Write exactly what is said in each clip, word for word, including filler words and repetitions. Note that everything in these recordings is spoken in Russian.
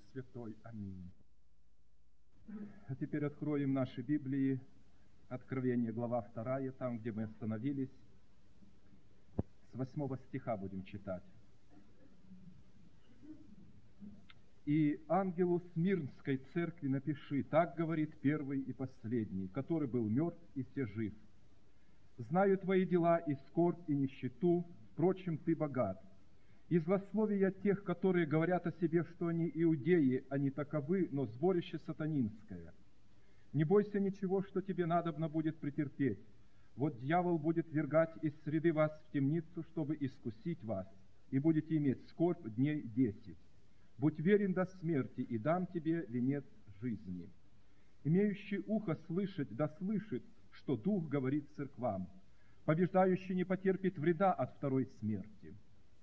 Святой. Аминь. А теперь откроем наши Библии, Откровение, глава вторая, там, где мы остановились. С восьмого стиха будем читать. «И ангелу Смирнской церкви напиши, так говорит первый и последний, который был мертв и все жив. Знаю твои дела и скорбь, и нищету, впрочем, ты богат. И злословия тех, которые говорят о себе, что они иудеи, они таковы, но сборище сатанинское. Не бойся ничего, что тебе надобно будет претерпеть. Вот дьявол будет вергать из среды вас в темницу, чтобы искусить вас, и будете иметь скорбь дней десять. Будь верен до смерти, и дам тебе венец жизни. Имеющий ухо слышать, да слышит, что Дух говорит церквам. Побеждающий не потерпит вреда от второй смерти».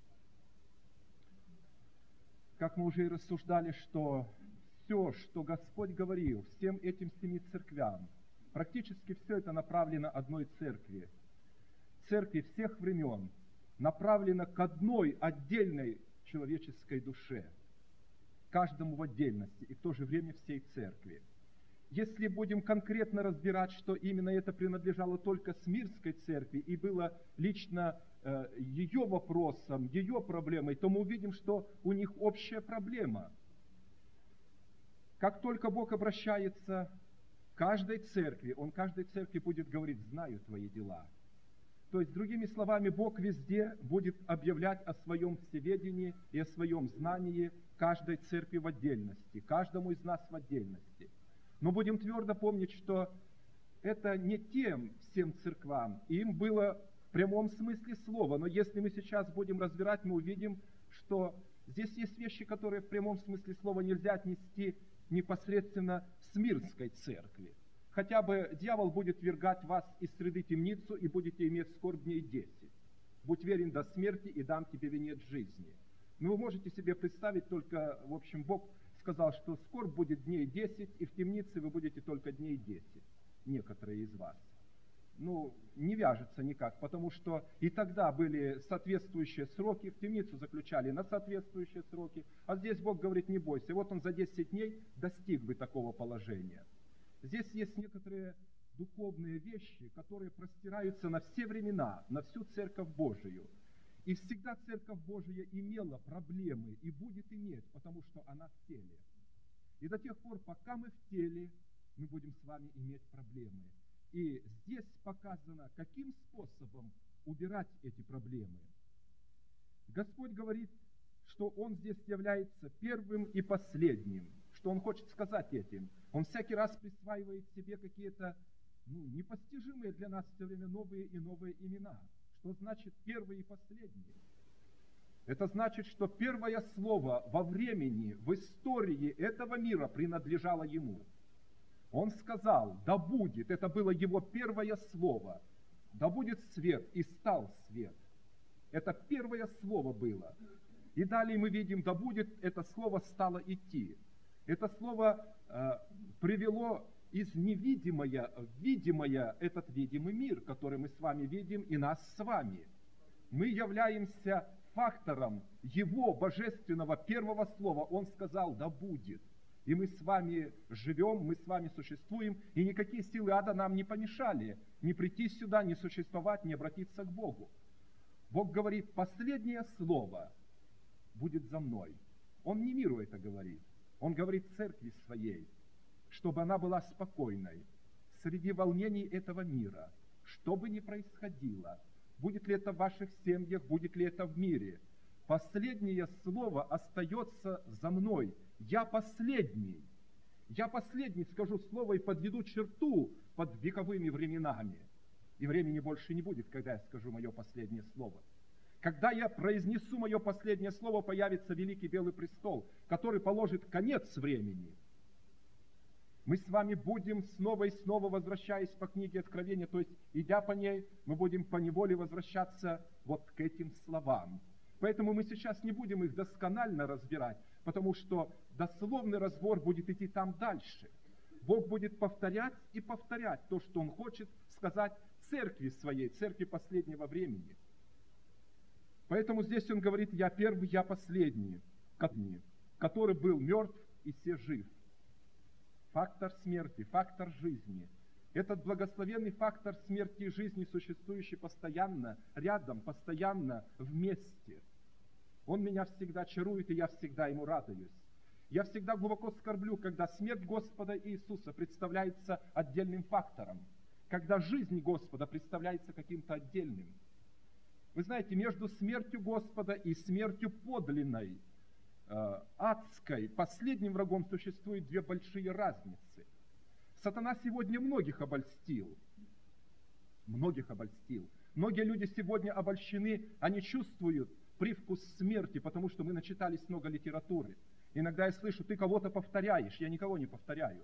Как мы уже и рассуждали, что все, что Господь говорил всем этим семи церквям, практически все это направлено одной церкви. Церкви всех времен направлено к одной отдельной человеческой душе, каждому в отдельности и в то же время всей церкви. Если будем конкретно разбирать, что именно это принадлежало только Смирнской церкви и было лично э, ее вопросом, ее проблемой, то мы увидим, что у них общая проблема. Как только Бог обращается к каждой церкви, Он каждой церкви будет говорить: «Знаю твои дела». То есть, другими словами, Бог везде будет объявлять о своем всеведении и о своем знании каждой церкви в отдельности, каждому из нас в отдельности. Но будем твердо помнить, что это не тем всем церквам, им было в прямом смысле слова. Но если мы сейчас будем разбирать, мы увидим, что здесь есть вещи, которые в прямом смысле слова нельзя отнести непосредственно Смирнской церкви. Хотя бы дьявол будет вергать вас из среды темницу, и будете иметь скорбь дней десять. Будь верен до смерти, и дам тебе венец жизни. Но вы можете себе представить только, в общем, Бог сказал, что скорбь будет дней десять, и в темнице вы будете только дней десять, некоторые из вас. Ну, не вяжется никак, потому что и тогда были соответствующие сроки, в темницу заключали на соответствующие сроки, а здесь Бог говорит: не бойся. И вот он за десять дней достиг бы такого положения. Здесь есть некоторые духовные вещи, которые простираются на все времена, на всю Церковь Божию. И всегда Церковь Божия имела проблемы и будет иметь, потому что она в теле. И до тех пор, пока мы в теле, мы будем с вами иметь проблемы. И здесь показано, каким способом убирать эти проблемы. Господь говорит, что Он здесь является первым и последним. Что Он хочет сказать этим? Он всякий раз присваивает себе какие-то ну, непостижимые для нас все время новые и новые имена. Что значит первый и последний? Это значит, что первое слово во времени, в истории этого мира принадлежало Ему. Он сказал: да будет, это было Его первое слово, да будет свет, и стал свет. Это первое слово было. И далее мы видим: да будет, это слово стало идти. Это слово э, привело из невидимое в видимое этот видимый мир, который мы с вами видим, и нас с вами. Мы являемся фактором Его божественного первого слова. Он сказал: да будет. И мы с вами живем, мы с вами существуем, и никакие силы ада нам не помешали не прийти сюда, не существовать, не обратиться к Богу. Бог говорит: последнее слово будет за мной. Он не миру это говорит. Он говорит церкви своей, чтобы она была спокойной среди волнений этого мира. Что бы ни происходило, будет ли это в ваших семьях, будет ли это в мире, последнее слово остается за мной. Я последний. Я последний скажу слово и подведу черту под вековыми временами. И времени больше не будет, когда я скажу мое последнее слово. Когда я произнесу мое последнее слово, появится великий белый престол, который положит конец времени. Мы с вами будем снова и снова, возвращаясь по книге Откровения, то есть идя по ней, мы будем поневоле возвращаться вот к этим словам. Поэтому мы сейчас не будем их досконально разбирать, потому что дословный разбор будет идти там дальше. Бог будет повторять и повторять то, что Он хочет сказать церкви своей, церкви последнего времени. Поэтому здесь Он говорит: я первый, я последний, который был мертв и се жив. Фактор смерти, фактор жизни. Этот благословенный фактор смерти и жизни, существующий постоянно, рядом, постоянно, вместе. Он меня всегда чарует, и я всегда ему радуюсь. Я всегда глубоко скорблю, когда смерть Господа Иисуса представляется отдельным фактором, когда жизнь Господа представляется каким-то отдельным. Вы знаете, между смертью Господа и смертью подлинной, э, адской, последним врагом существуют две большие разницы. Сатана сегодня многих обольстил. Многих обольстил. Многие люди сегодня обольщены, они чувствуют привкус смерти, потому что мы начитались много литературы. Иногда я слышу, ты кого-то повторяешь. Я никого не повторяю.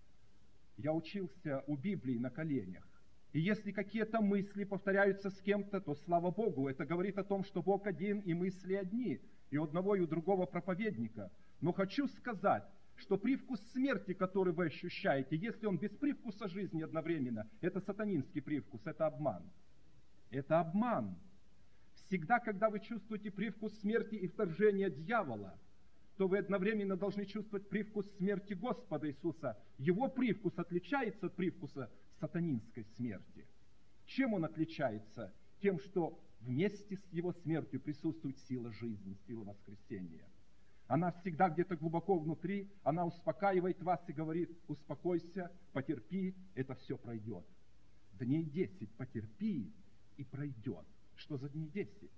Я учился у Библии на коленях. И если какие-то мысли повторяются с кем-то, то слава Богу, это говорит о том, что Бог один и мысли одни, и у одного, и у другого проповедника. Но хочу сказать, что привкус смерти, который вы ощущаете, если он без привкуса жизни одновременно, это сатанинский привкус, это обман. Это обман. Всегда, когда вы чувствуете привкус смерти и вторжения дьявола, то вы одновременно должны чувствовать привкус смерти Господа Иисуса. Его привкус отличается от привкуса сатанинской смерти. Чем он отличается? Тем, что вместе с его смертью присутствует сила жизни, сила воскресения. Она всегда где-то глубоко внутри, она успокаивает вас и говорит: успокойся, потерпи, это все пройдет. Дней десять потерпи, и пройдет. Что за дни десять?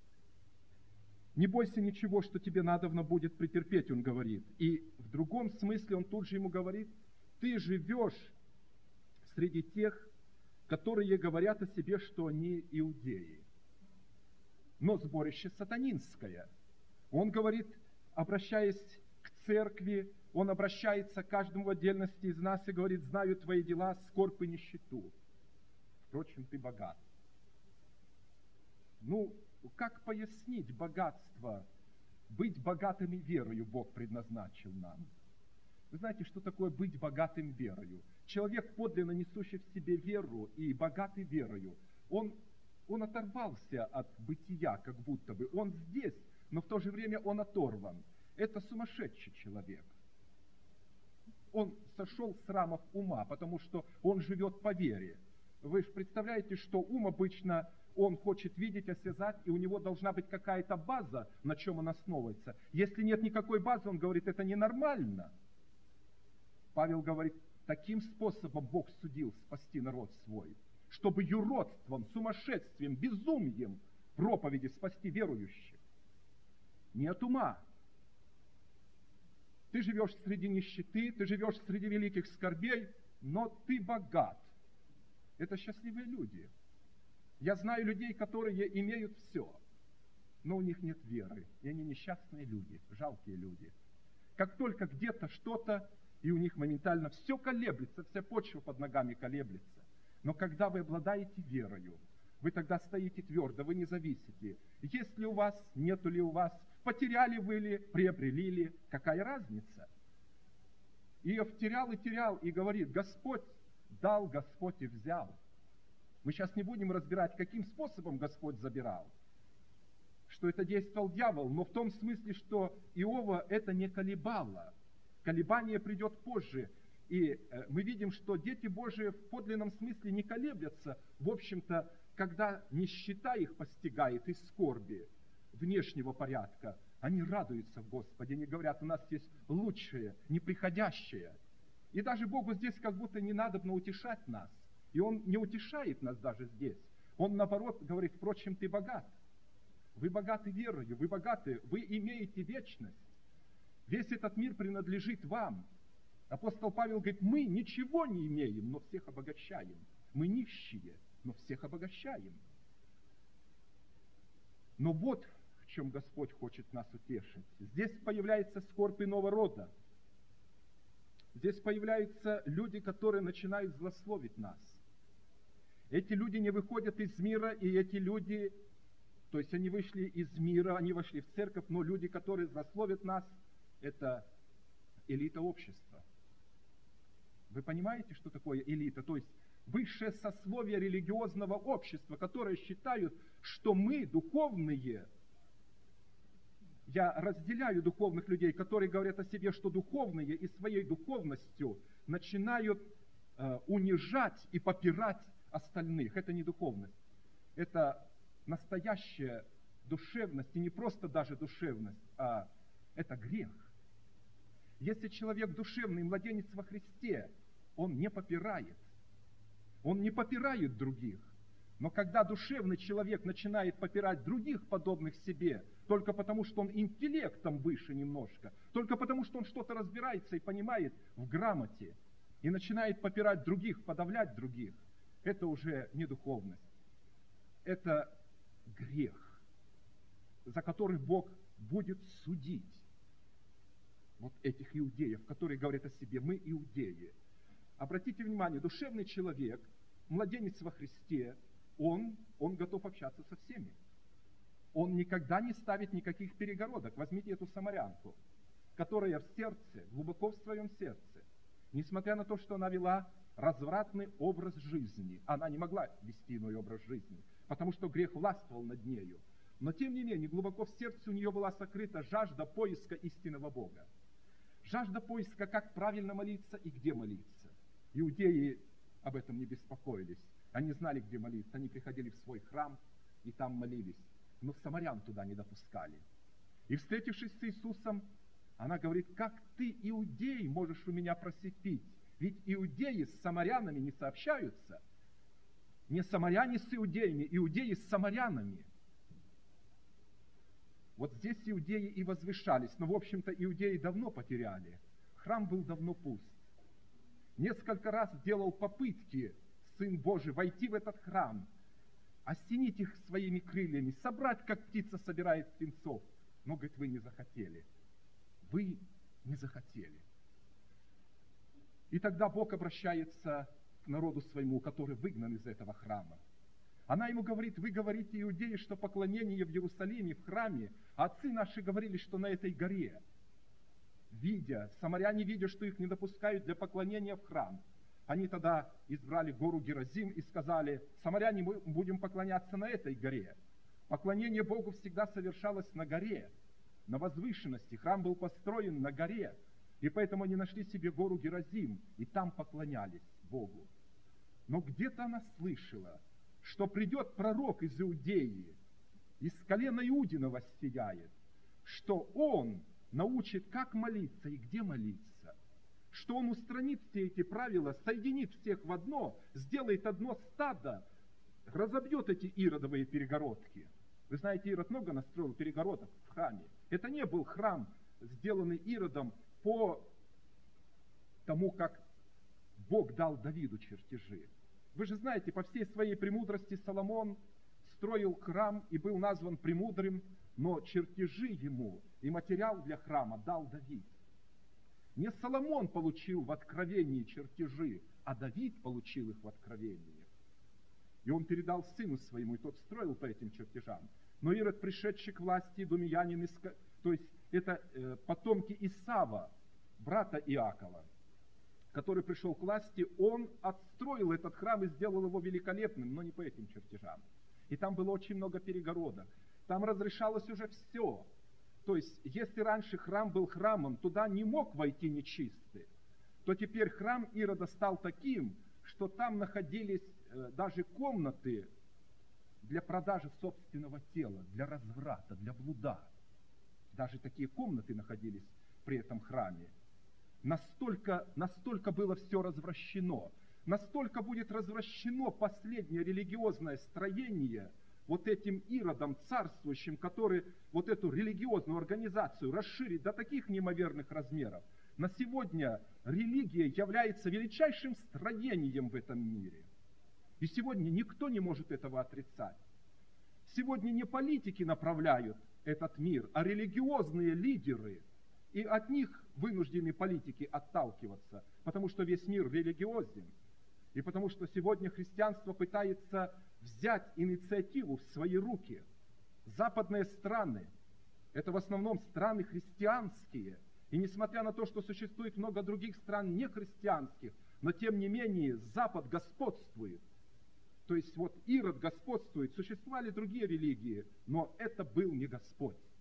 Не бойся ничего, что тебе надобно будет претерпеть, он говорит. И в другом смысле он тут же ему говорит: ты живешь среди тех, которые говорят о себе, что они иудеи. Но сборище сатанинское. Он говорит, обращаясь к церкви, он обращается к каждому в отдельности из нас и говорит: знаю твои дела, скорбь и нищету. Впрочем, ты богат. Ну, как пояснить богатство? Быть богатыми верою Бог предназначил нам. Вы знаете, что такое быть богатым верою? Человек, подлинно несущий в себе веру и богатый верою, он, он оторвался от бытия, как будто бы. Он здесь, но в то же время он оторван. Это сумасшедший человек. Он сошел с рамок ума, потому что он живет по вере. Вы же представляете, что ум обычно, он хочет видеть, осязать, и у него должна быть какая-то база, на чем он основывается. Если нет никакой базы, он говорит, это ненормально. Павел говорит, таким способом Бог судил спасти народ свой, чтобы юродством, сумасшествием, безумием проповеди спасти верующих. Нет ума. Ты живешь среди нищеты, ты живешь среди великих скорбей, но ты богат. Это счастливые люди. Я знаю людей, которые имеют все, но у них нет веры, и они несчастные люди, жалкие люди. Как только где-то что-то, и у них моментально все колеблется, вся почва под ногами колеблется. Но когда вы обладаете верою, вы тогда стоите твердо, вы не зависите. Есть ли у вас, нету ли у вас, потеряли вы ли, приобрели ли, какая разница? Иов терял и терял, и говорит, Господь дал, Господь и взял. Мы сейчас не будем разбирать, каким способом Господь забирал, что это действовал дьявол, но в том смысле, что Иова это не колебало. Колебание придет позже. И мы видим, что дети Божии в подлинном смысле не колеблятся, в общем-то, когда нищета их постигает и скорби внешнего порядка. Они радуются в Господе, они говорят, у нас есть лучшее, неприходящее. И даже Богу здесь как будто не надобно утешать нас. И Он не утешает нас даже здесь. Он, наоборот, говорит, впрочем, ты богат. Вы богаты верою, вы богаты, вы имеете вечность. Весь этот мир принадлежит вам. Апостол Павел говорит, мы ничего не имеем, но всех обогащаем. Мы нищие, но всех обогащаем. Но вот в чем Господь хочет нас утешить. Здесь появляется скорбь иного рода. Здесь появляются люди, которые начинают злословить нас. Эти люди не выходят из мира, и эти люди, то есть они вышли из мира, они вошли в церковь, но люди, которые злословят нас, это элита общества. Вы понимаете, что такое элита? То есть высшее сословие религиозного общества, которые считают, что мы, духовные, я разделяю духовных людей, которые говорят о себе, что духовные, и своей духовностью начинают э, унижать и попирать остальных. Это не духовность. Это настоящая душевность, и не просто даже душевность, а это грех. Если человек душевный, младенец во Христе, он не попирает. Он не попирает других. Но когда душевный человек начинает попирать других, подобных себе, только потому, что он интеллектом выше немножко, только потому, что он что-то разбирается и понимает в грамоте, и начинает попирать других, подавлять других, это уже не духовность. Это грех, за который Бог будет судить вот этих иудеев, которые говорят о себе: мы иудеи. Обратите внимание, душевный человек, младенец во Христе, он, он готов общаться со всеми. Он никогда не ставит никаких перегородок. Возьмите эту самарянку, которая в сердце, глубоко в своем сердце, несмотря на то, что она вела развратный образ жизни, она не могла вести иной образ жизни, потому что грех властвовал над нею. Но тем не менее, глубоко в сердце у нее была сокрыта жажда поиска истинного Бога. Жажда поиска, как правильно молиться и где молиться. Иудеи об этом не беспокоились. Они знали, где молиться. Они приходили в свой храм и там молились. Но самарян туда не допускали. И, встретившись с Иисусом, она говорит: как ты, иудей, можешь у меня просить пить? Ведь иудеи с самарянами не сообщаются. Не самаряне с иудеями, иудеи с самарянами. Вот здесь иудеи и возвышались, но, в общем-то, иудеи давно потеряли. Храм был давно пуст. Несколько раз делал попытки Сын Божий войти в этот храм, осенить их своими крыльями, собрать, как птица собирает птенцов. Но, говорит, вы не захотели. Вы не захотели. И тогда Бог обращается к народу своему, который выгнан из этого храма. Она ему говорит: вы говорите, иудеи, что поклонение в Иерусалиме, в храме, а отцы наши говорили, что на этой горе. Видя, самаряне, видя, что их не допускают для поклонения в храм, они тогда избрали гору Геразим и сказали: самаряне, мы будем поклоняться на этой горе. Поклонение Богу всегда совершалось на горе, на возвышенности. Храм был построен на горе, и поэтому они нашли себе гору Геразим, и там поклонялись Богу. Но где-то она слышала, что придет пророк из Иудеи, из колена Иудина воссияет, что он научит, как молиться и где молиться, что он устранит все эти правила, соединит всех в одно, сделает одно стадо, разобьет эти иродовые перегородки. Вы знаете, Ирод много настроил перегородок в храме. Это не был храм, сделанный Иродом по тому, как Бог дал Давиду чертежи. Вы же знаете, по всей своей премудрости Соломон строил храм и был назван премудрым, но чертежи ему и материал для храма дал Давид. Не Соломон получил в откровении чертежи, а Давид получил их в откровении. И он передал сыну своему, и тот строил по этим чертежам. Но Ирод, пришедший к власти, думиянин, то есть это э, потомки Исава, брата Иакова, который пришел к власти, он отстроил этот храм и сделал его великолепным, но не по этим чертежам. И там было очень много перегородок. Там разрешалось уже все. То есть, если раньше храм был храмом, туда не мог войти нечистый, то теперь храм Ирода стал таким, что там находились э, даже комнаты для продажи собственного тела, для разврата, для блуда. Даже такие комнаты находились при этом храме. Настолько, настолько было все развращено, настолько будет развращено последнее религиозное строение вот этим Иродом царствующим, который вот эту религиозную организацию расширит до таких неимоверных размеров. На сегодня религия является величайшим строением в этом мире. И сегодня никто не может этого отрицать. Сегодня не политики направляют этот мир, а религиозные лидеры. И от них вынуждены политики отталкиваться, потому что весь мир религиозен. И потому что сегодня христианство пытается взять инициативу в свои руки. Западные страны – это в основном страны христианские. И несмотря на то, что существует много других стран нехристианских, но тем не менее Запад господствует. То есть вот Ирод господствует, существовали другие религии, но это был не Господь.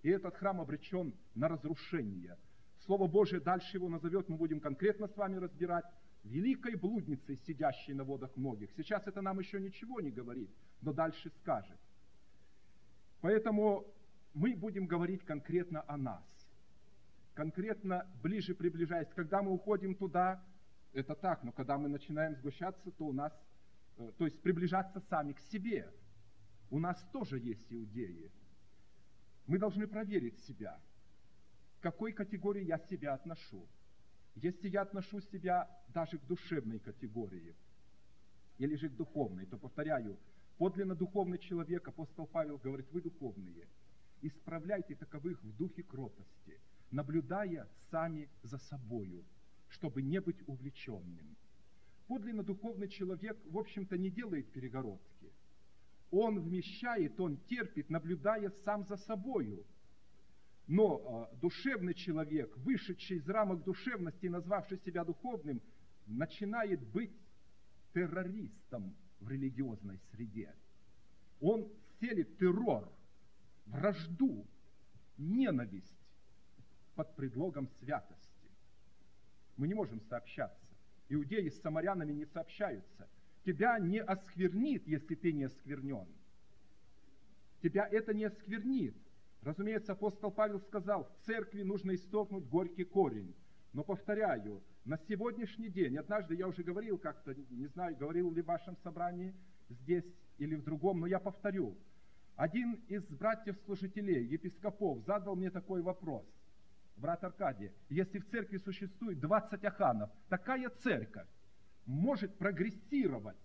и этот храм обречен на разрушение. Слово Божие дальше его назовет, мы будем конкретно с вами разбирать, великой блудницей, сидящей на водах многих. Сейчас это нам еще ничего не говорит, но дальше скажет. Поэтому мы будем говорить конкретно о нас. Конкретно ближе приближаясь. Когда мы уходим туда, это так, но когда мы начинаем сгущаться, то у нас, то есть приближаться сами к себе, у нас тоже есть иудеи. Мы должны проверить себя, к какой категории я себя отношу. Если я отношу себя даже к душевной категории, или же к духовной, то, повторяю, подлинно духовный человек, апостол Павел говорит, вы духовные, исправляйте таковых в духе кротости, наблюдая сами за собою, чтобы не быть увлеченным. Подлинно духовный человек, в общем-то, не делает перегородки. Он вмещает, он терпит, наблюдая сам за собою. Но э, душевный человек, вышедший из рамок душевности и назвавший себя духовным, начинает быть террористом в религиозной среде. Он селит террор, вражду, ненависть под предлогом святости. Мы не можем сообщаться. Иудеи с самарянами не сообщаются. Тебя не осквернит, если ты не осквернен. Тебя это не осквернит. Разумеется, апостол Павел сказал, в церкви нужно истолкнуть горький корень. Но, повторяю, на сегодняшний день, однажды я уже говорил как-то, не знаю, говорил ли в вашем собрании здесь или в другом, но я повторю. Один из братьев-служителей, епископов, задал мне такой вопрос. Брат Аркадий, если в церкви существует двадцать аханов, такая церковь может прогрессировать?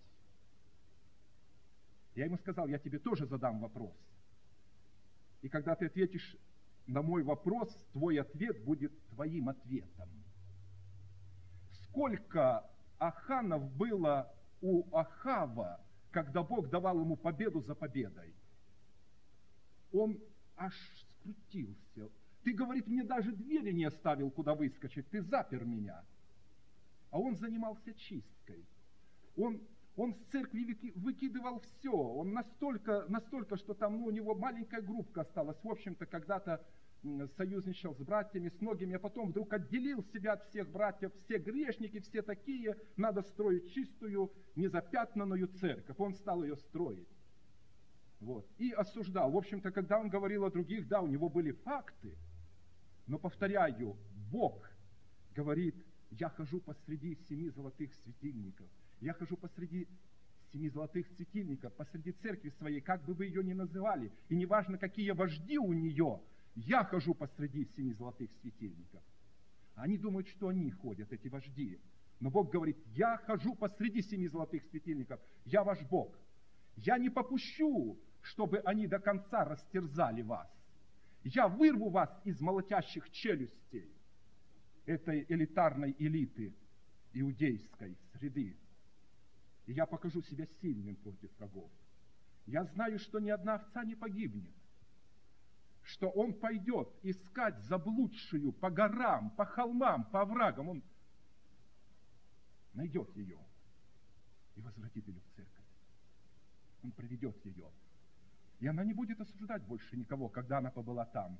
Я ему сказал, я тебе тоже задам вопрос. И когда ты ответишь на мой вопрос, твой ответ будет твоим ответом. Сколько аханов было у Ахава, когда Бог давал ему победу за победой? Он аж скрутился. Ты, говорит, мне даже двери не оставил, куда выскочить, ты запер меня. А он занимался чисткой. Он, он с церкви выкидывал все. Он настолько, настолько, что там ну, у него маленькая группка осталась. В общем-то, когда-то союзничал с братьями, с многими, а потом вдруг отделил себя от всех братьев. Все грешники, все такие. Надо строить чистую, незапятнанную церковь. Он стал ее строить. Вот. И осуждал. В общем-то, когда он говорил о других, да, у него были факты. Но, повторяю, Бог говорит, я хожу посреди семи золотых светильников. Я хожу посреди семи золотых светильников, посреди церкви своей, как бы вы ее ни называли. И неважно, какие вожди у нее, я хожу посреди семи золотых светильников. Они думают, что они ходят, эти вожди. Но Бог говорит, я хожу посреди семи золотых светильников. Я ваш Бог. Я не попущу, чтобы они до конца растерзали вас. Я вырву вас из молотящих челюстей этой элитарной элиты иудейской среды. И я покажу себя сильным против врагов. Я знаю, что ни одна овца не погибнет, что он пойдет искать заблудшую по горам, по холмам, по оврагам. Он найдет ее и возвратит ее в церковь. Он приведет ее. И она не будет осуждать больше никого, когда она побыла там.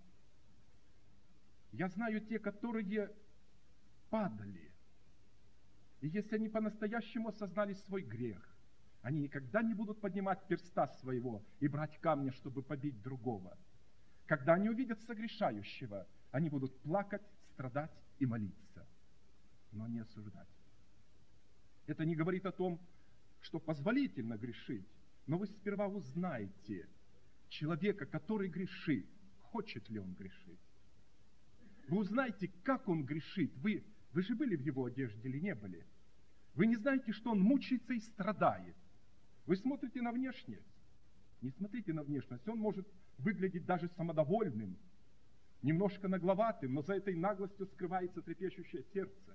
Я знаю те, которые падали. И если они по-настоящему осознали свой грех, они никогда не будут поднимать перста своего и брать камня, чтобы побить другого. Когда они увидят согрешающего, они будут плакать, страдать и молиться, но не осуждать. Это не говорит о том, что позволительно грешить, но вы сперва узнаете человека, который грешит, хочет ли он грешить. Вы узнаете, как он грешит. Вы, вы же были в его одежде или не были? Вы не знаете, что он мучается и страдает. Вы смотрите на внешность. Не смотрите на внешность. Он может выглядеть даже самодовольным, немножко нагловатым, но за этой наглостью скрывается трепещущее сердце.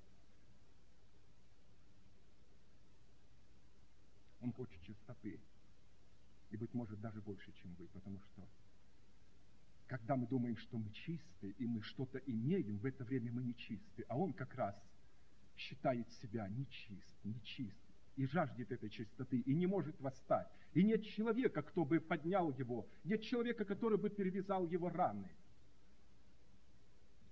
Он хочет чистоты. И, быть может, даже больше, чем вы. Потому что, когда мы думаем, что мы чисты, и мы что-то имеем, в это время мы не чисты. А он как раз считает себя нечист, нечист. И жаждет этой чистоты, и не может восстать. И нет человека, кто бы поднял его. Нет человека, который бы перевязал его раны.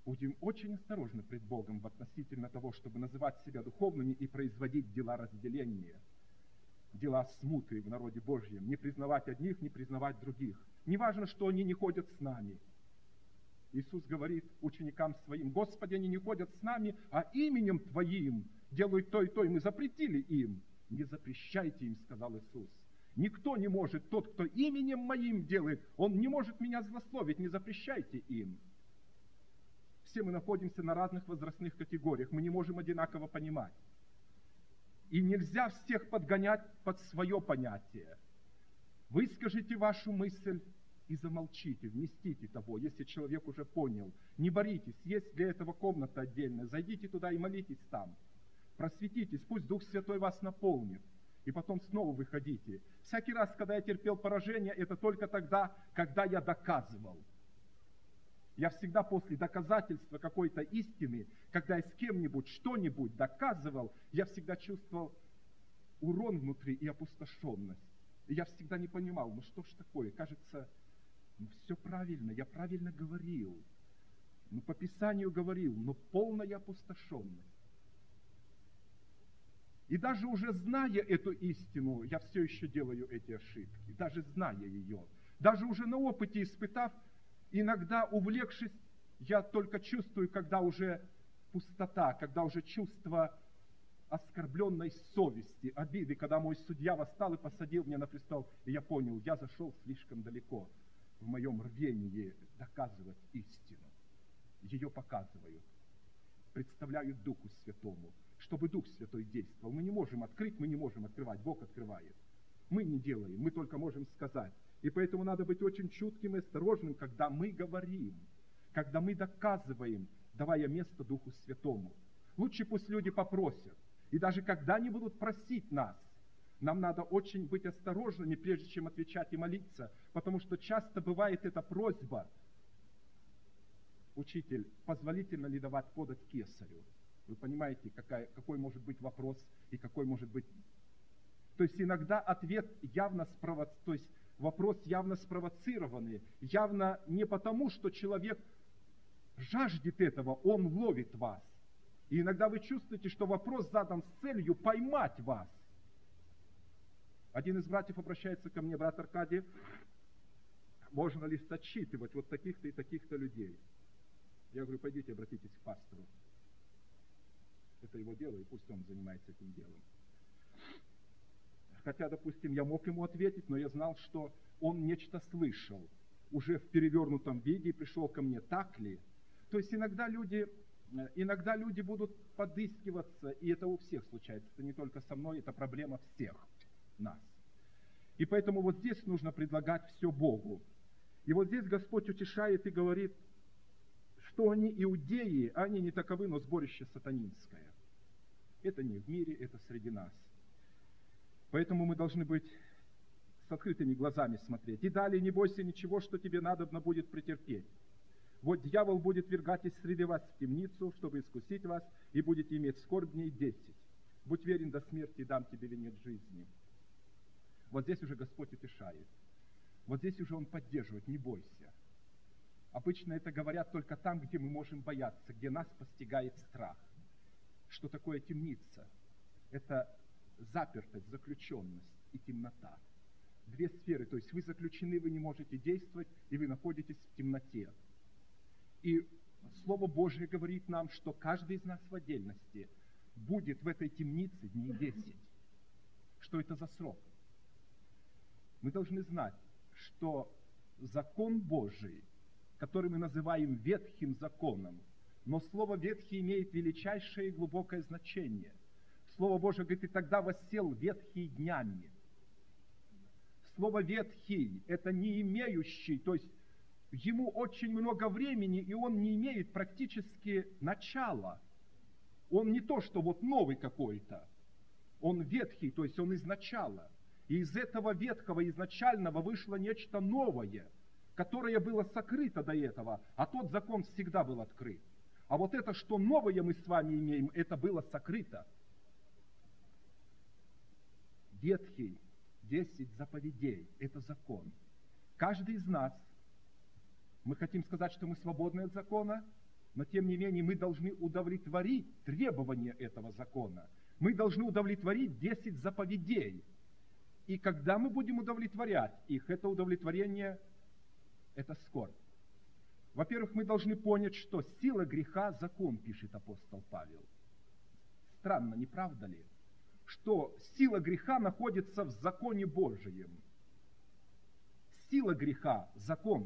будем очень осторожны пред Богом в относительно того, чтобы называть себя духовными и производить дела разделения, дела смуты в народе Божьем, не признавать одних, не признавать других. Не важно, что они не ходят с нами. Иисус говорит ученикам своим: Господи, они не ходят с нами, а именем Твоим делают то и то, и мы запретили им. Не запрещайте им, сказал Иисус. Никто не может, тот, кто именем Моим делает, он не может меня злословить, не запрещайте им. Все мы находимся на разных возрастных категориях, мы не можем одинаково понимать. И нельзя всех подгонять под свое понятие. Выскажите вашу мысль и замолчите, вместите того, если человек уже понял. Не боритесь, есть для этого комната отдельная, зайдите туда и молитесь там. Просветитесь, пусть Дух Святой вас наполнит. И потом снова выходите. Всякий раз, когда я терпел поражение, это только тогда, когда я доказывал. Я всегда после доказательства какой-то истины, когда я с кем-нибудь что-нибудь доказывал, я всегда чувствовал урон внутри и опустошенность. И я всегда не понимал, ну что ж такое, кажется, ну все правильно, я правильно говорил, ну по Писанию говорил, но полная опустошенность. И даже уже зная эту истину, я все еще делаю эти ошибки, даже зная ее. Даже уже на опыте испытав, иногда увлекшись, я только чувствую, когда уже пустота, когда уже чувство оскорбленной совести, обиды, когда мой судья восстал и посадил меня на престол, и я понял, я зашел слишком далеко в моем рвении доказывать истину. Ее показываю, представляю Духу Святому, чтобы Дух Святой действовал. Мы не можем открыть, мы не можем открывать, Бог открывает. Мы не делаем, мы только можем сказать. И поэтому надо быть очень чутким и осторожным, когда мы говорим, когда мы доказываем, давая место Духу Святому. Лучше пусть люди попросят. И даже когда они будут просить нас, нам надо очень быть осторожными, прежде чем отвечать и молиться, потому что часто бывает эта просьба: учитель, позволительно ли давать подать кесарю? Вы понимаете, какая, какой может быть вопрос и какой может быть... То есть иногда ответ явно спровоцированный, то есть вопрос явно спровоцированный, явно не потому, что человек жаждет этого, он ловит вас. И иногда вы чувствуете, что вопрос задан с целью поймать вас. Один из братьев обращается ко мне: брат Аркадий, можно ли сочитывать вот таких-то и таких-то людей? Я говорю: пойдите, обратитесь к пастору. Это его дело, и пусть он занимается этим делом. Хотя, допустим, я мог ему ответить, но я знал, что он нечто слышал уже в перевернутом виде и пришел ко мне. Так ли? То есть иногда люди, иногда люди будут подыскиваться, и это у всех случается, это не только со мной, это проблема всех нас. И поэтому вот здесь нужно предлагать все Богу. И вот здесь Господь утешает и говорит, что они иудеи, а они не таковы, но сборище сатанинское. Это не в мире, это среди нас. Поэтому мы должны быть с открытыми глазами смотреть. И далее: не бойся ничего, что тебе надобно будет претерпеть. Вот дьявол будет вергать из среды вас в темницу, чтобы искусить вас, и будете иметь скорбь дней десять. Будь верен до смерти, и дам тебе венец жизни. Вот здесь уже Господь утешает. Вот здесь уже Он поддерживает: не бойся. Обычно это говорят только там, где мы можем бояться, где нас постигает страх. Что такое темница? Это запертость, заключенность и темнота. Две сферы, то есть вы заключены, вы не можете действовать, и вы находитесь в темноте. И Слово Божье говорит нам, что каждый из нас в отдельности будет в этой темнице дней десять. Что это за срок? Мы должны знать, что закон Божий, который мы называем Ветхим законом, но слово «ветхий» имеет величайшее и глубокое значение. Слово Божие говорит: и тогда воссел ветхий днями. Слово «ветхий» — это не имеющий, то есть ему очень много времени, и он не имеет практически начала. Он не то, что вот новый какой-то. Он ветхий, то есть он из начала. И из этого ветхого изначального вышло нечто новое, которое было сокрыто до этого, а тот закон всегда был открыт. А вот это, что новое мы с вами имеем, это было сокрыто. Ветхий, десять заповедей – это закон. Каждый из нас, мы хотим сказать, что мы свободны от закона, Но тем не менее мы должны удовлетворить требования этого закона. Мы должны удовлетворить десять заповедей. И когда мы будем удовлетворять их, это удовлетворение – это скорбь. Во-первых, мы должны понять, что сила греха – закон, пишет апостол Павел. Странно, не правда ли? Что сила греха находится в законе Божием. Сила греха – закон.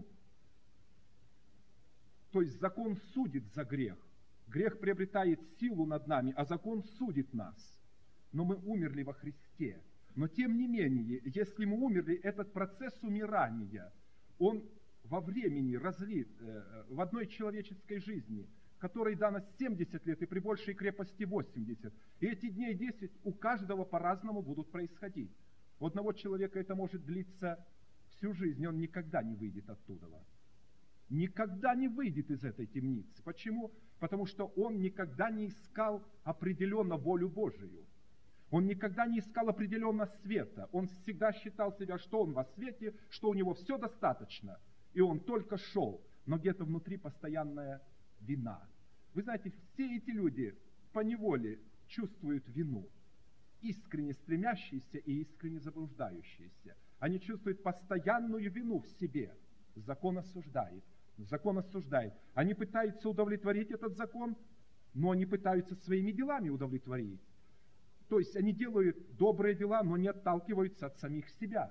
То есть закон судит за грех. Грех приобретает силу над нами, а закон судит нас. Но мы умерли во Христе. Но тем не менее, если мы умерли, этот процесс умирания, он во времени разлит э, в одной человеческой жизни, которой дано семьдесят лет и при большей крепости восемьдесят. И эти дней десять у каждого по-разному будут происходить. У одного человека это может длиться всю жизнь, и он никогда не выйдет оттуда. Никогда не выйдет из этой темницы. Почему? Потому что он никогда не искал определенно волю Божию. Он никогда не искал определенно света. Он всегда считал себя, что он во свете, что у него все достаточно. И он только шел. Но где-то внутри постоянная вина. Вы знаете, все эти люди поневоле чувствуют вину. Искренне стремящиеся и искренне заблуждающиеся. Они чувствуют постоянную вину в себе. Закон осуждает. Закон осуждает. Они пытаются удовлетворить этот закон, но они пытаются своими делами удовлетворить. То есть они делают добрые дела, но не отталкиваются от самих себя.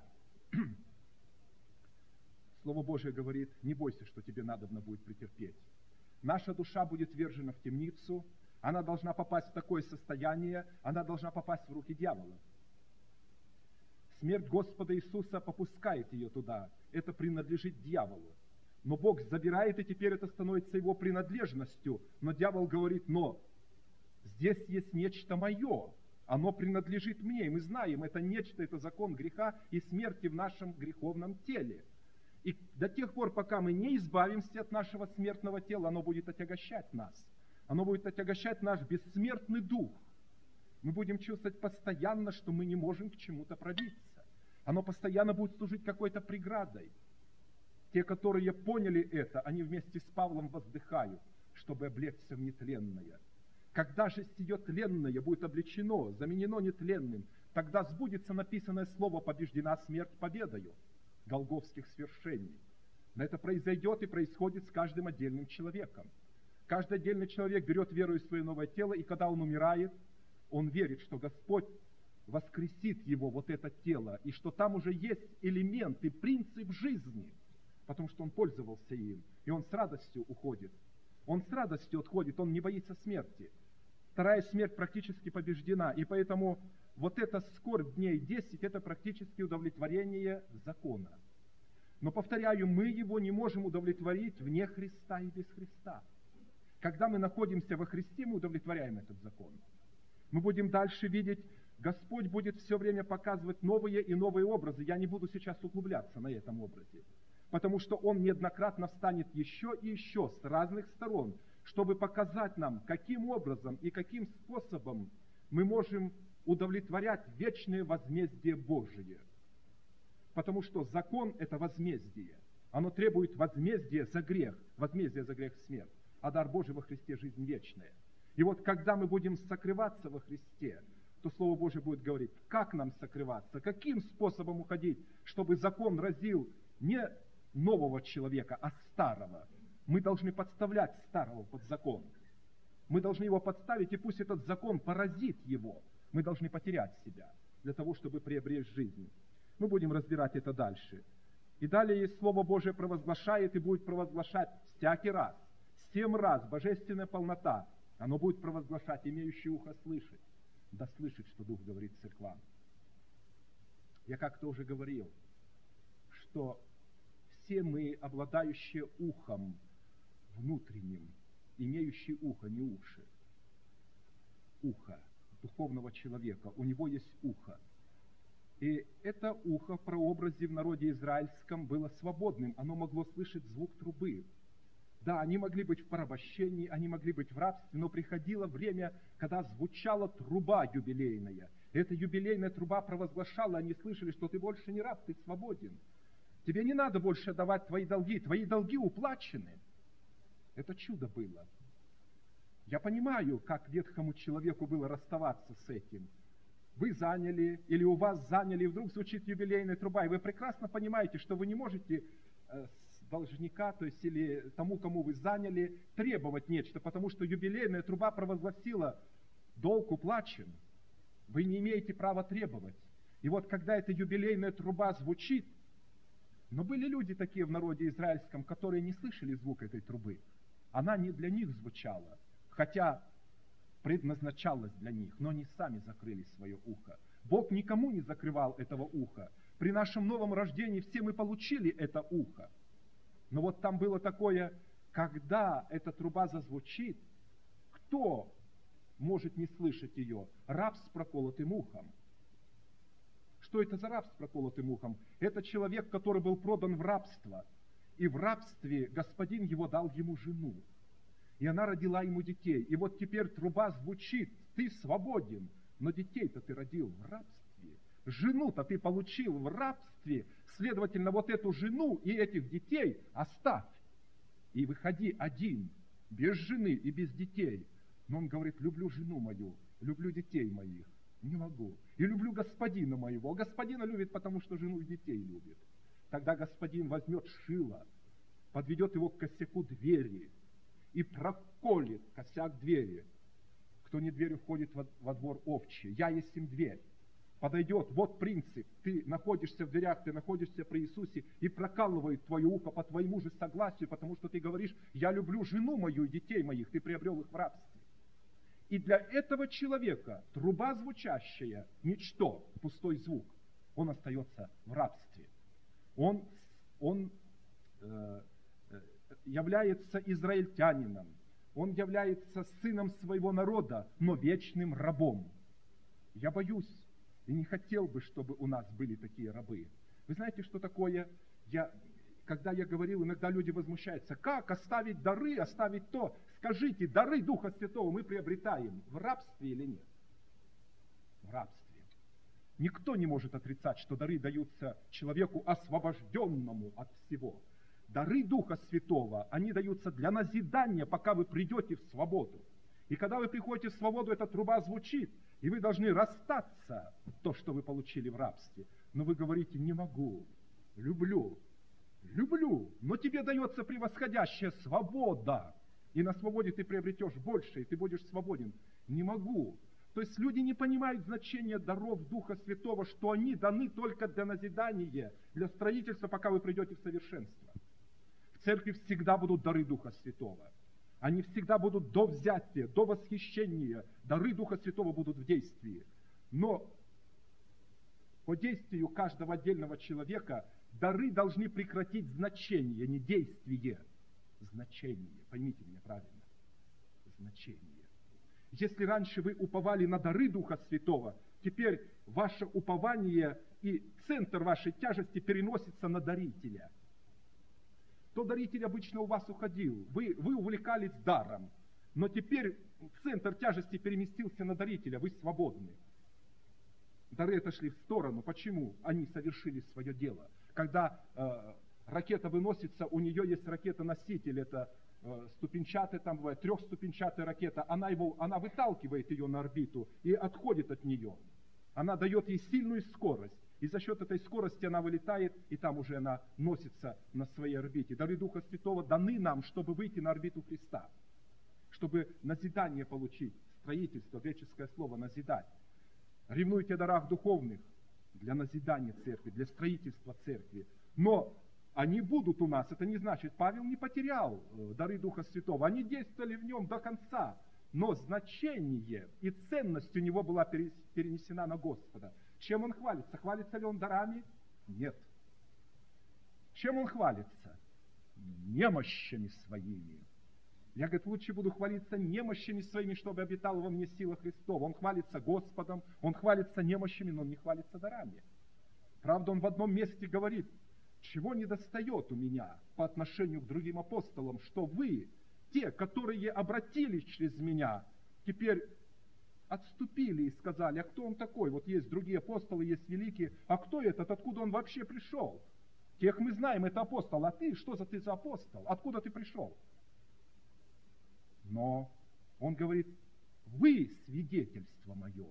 Слово Божие говорит: не бойся, что тебе надобно будет претерпеть. Наша душа будет ввержена в темницу, она должна попасть в такое состояние, она должна попасть в руки дьявола. Смерть Господа Иисуса попускает ее туда, это принадлежит дьяволу. Но Бог забирает, и теперь это становится его принадлежностью. Но дьявол говорит: но здесь есть нечто мое, оно принадлежит мне. И мы знаем, это нечто, это закон греха и смерти в нашем греховном теле. И до тех пор, пока мы не избавимся от нашего смертного тела, оно будет отягощать нас. Оно будет отягощать наш бессмертный дух. Мы будем чувствовать постоянно, что мы не можем к чему-то пробиться. Оно постоянно будет служить какой-то преградой. Те, которые поняли это, они вместе с Павлом воздыхают, чтобы облечься в нетленное. Когда же сие тленное будет облечено, заменено нетленным, тогда сбудется написанное слово: побеждена смерть победою голгофских свершений. Но это произойдет и происходит с каждым отдельным человеком. Каждый отдельный человек берет веру в свое новое тело, и когда он умирает, он верит, что Господь воскресит его, вот это тело, и что там уже есть элемент и принцип жизни, потому что он пользовался им, и он с радостью уходит. Он с радостью отходит, он не боится смерти. Вторая смерть практически побеждена, и поэтому вот эта скорбь дней десять, это практически удовлетворение закона. Но, повторяю, мы его не можем удовлетворить вне Христа и без Христа. Когда мы находимся во Христе, мы удовлетворяем этот закон. Мы будем дальше видеть, Господь будет все время показывать новые и новые образы. Я не буду сейчас углубляться на этом образе, потому что Он неоднократно встанет еще и еще с разных сторон, чтобы показать нам, каким образом и каким способом мы можем удовлетворять вечное возмездие Божие. Потому что закон – это возмездие. Оно требует возмездия за грех, возмездия за грех – смерть, а дар Божий во Христе – жизнь вечная. И вот когда мы будем сокрываться во Христе, то Слово Божие будет говорить, как нам сокрываться, каким способом уходить, чтобы закон разил не нового человека, а старого. Мы должны подставлять старого под закон. Мы должны его подставить, и пусть этот закон поразит его. Мы должны потерять себя для того, чтобы приобрести жизнь. Мы будем разбирать это дальше. И далее Слово Божие провозглашает и будет провозглашать всякий раз, семь раз божественная полнота. Оно будет провозглашать, имеющий ухо слышать, да слышит, что Дух говорит церквам. Я как-то уже говорил, что все мы, обладающие ухом внутренним, имеющие ухо, не уши, ухо духовного человека, у него есть ухо. И это ухо в прообразе в народе израильском было свободным, оно могло слышать звук трубы. Да, они могли быть в порабощении, они могли быть в рабстве, но приходило время, когда звучала труба юбилейная. И эта юбилейная труба провозглашала, они слышали, что ты больше не раб, ты свободен. Тебе не надо больше давать твои долги, твои долги уплачены. Это чудо было. Я понимаю, как ветхому человеку было расставаться с этим. Вы заняли, или у вас заняли, и вдруг звучит юбилейная труба, и вы прекрасно понимаете, что вы не можете с должника, то есть или тому, кому вы заняли, требовать нечто, потому что юбилейная труба провозгласила: долг уплачен, вы не имеете права требовать. И вот когда эта юбилейная труба звучит, но были люди такие в народе израильском, которые не слышали звук этой трубы. Она не для них звучала, хотя предназначалась для них, но они сами закрыли свое ухо. Бог никому не закрывал этого уха. При нашем новом рождении все мы получили это ухо. Но вот там было такое, когда эта труба зазвучит, кто может не слышать ее? Раб с проколотым ухом. Что это за раб с проколотым ухом? Это человек, который был продан в рабство. И в рабстве господин его дал ему жену. И она родила ему детей. И вот теперь труба звучит: ты свободен, но детей-то ты родил в рабстве. Жену-то ты получил в рабстве. Следовательно, вот эту жену и этих детей оставь. И выходи один, без жены и без детей. Но он говорит: люблю жену мою, люблю детей моих. Не могу. И люблю господина моего. А господина любит, потому что жену и детей любит. Тогда господин возьмет шило, подведет его к косяку двери и проколет косяк двери. Кто не дверью входит во, во двор овчий, я есть им дверь. Подойдет, вот принцип, ты находишься в дверях, ты находишься при Иисусе, и прокалывает твое ухо по твоему же согласию, потому что ты говоришь: я люблю жену мою и детей моих, ты приобрел их в рабстве. И для этого человека труба звучащая – ничто, пустой звук. Он остается в рабстве. Он, он э, является израильтянином, он является сыном своего народа, но вечным рабом. Я боюсь и не хотел бы, чтобы у нас были такие рабы. Вы знаете, что такое? Я, когда я говорил, иногда люди возмущаются: как оставить дары, оставить то? Скажите, дары Духа Святого мы приобретаем в рабстве или нет? В рабстве. Никто не может отрицать, что дары даются человеку, освобожденному от всего. Дары Духа Святого, они даются для назидания, пока вы придете в свободу. И когда вы приходите в свободу, эта труба звучит, и вы должны расстаться то, что вы получили в рабстве. Но вы говорите: не могу, люблю, люблю, но тебе дается превосходящая свобода. И на свободе ты приобретешь больше, и ты будешь свободен. Не могу. То есть люди не понимают значения даров Духа Святого, что они даны только для назидания, для строительства, пока вы придете в совершенство. В церкви всегда будут дары Духа Святого. Они всегда будут до взятия, до восхищения. Дары Духа Святого будут в действии. Но по действию каждого отдельного человека дары должны прекратить значение, не действие. Значение. Поймите меня правильно. Значение. Если раньше вы уповали на дары Духа Святого, теперь ваше упование и центр вашей тяжести переносится на дарителя. То даритель обычно у вас уходил, вы, вы увлекались даром, но теперь центр тяжести переместился на дарителя, вы свободны. Дары отошли в сторону. Почему? Они совершили свое дело. Когда э, ракета выносится, у нее есть ракета-носитель, это э, ступенчатая, там бывает трехступенчатая ракета, она, его, она выталкивает ее на орбиту и отходит от нее. Она дает ей сильную скорость. И за счет этой скорости она вылетает, и там уже она носится на своей орбите. Дары Духа Святого даны нам, чтобы выйти на орбиту Христа, чтобы назидание получить, строительство, греческое слово «назидать». Ревнуйте о дарах духовных для назидания церкви, для строительства церкви. Но они будут у нас, это не значит, Павел не потерял дары Духа Святого, они действовали в нем до конца. Но значение и ценность у него была перенесена на Господа. Чем он хвалится? Хвалится ли он дарами? Нет. Чем он хвалится? Немощами своими. Я, говорит, лучше буду хвалиться немощами своими, чтобы обитала во мне сила Христова. Он хвалится Господом, он хвалится немощами, но он не хвалится дарами. Правда, он в одном месте говорит: чего не достает у меня по отношению к другим апостолам, что вы, те, которые обратились через меня, теперь отступили и сказали: а кто он такой? Вот есть другие апостолы, есть великие, а кто этот? Откуда он вообще пришел? Тех мы знаем, это апостол, а ты, что за ты за апостол? Откуда ты пришел? Но Он говорит, вы свидетельство мое,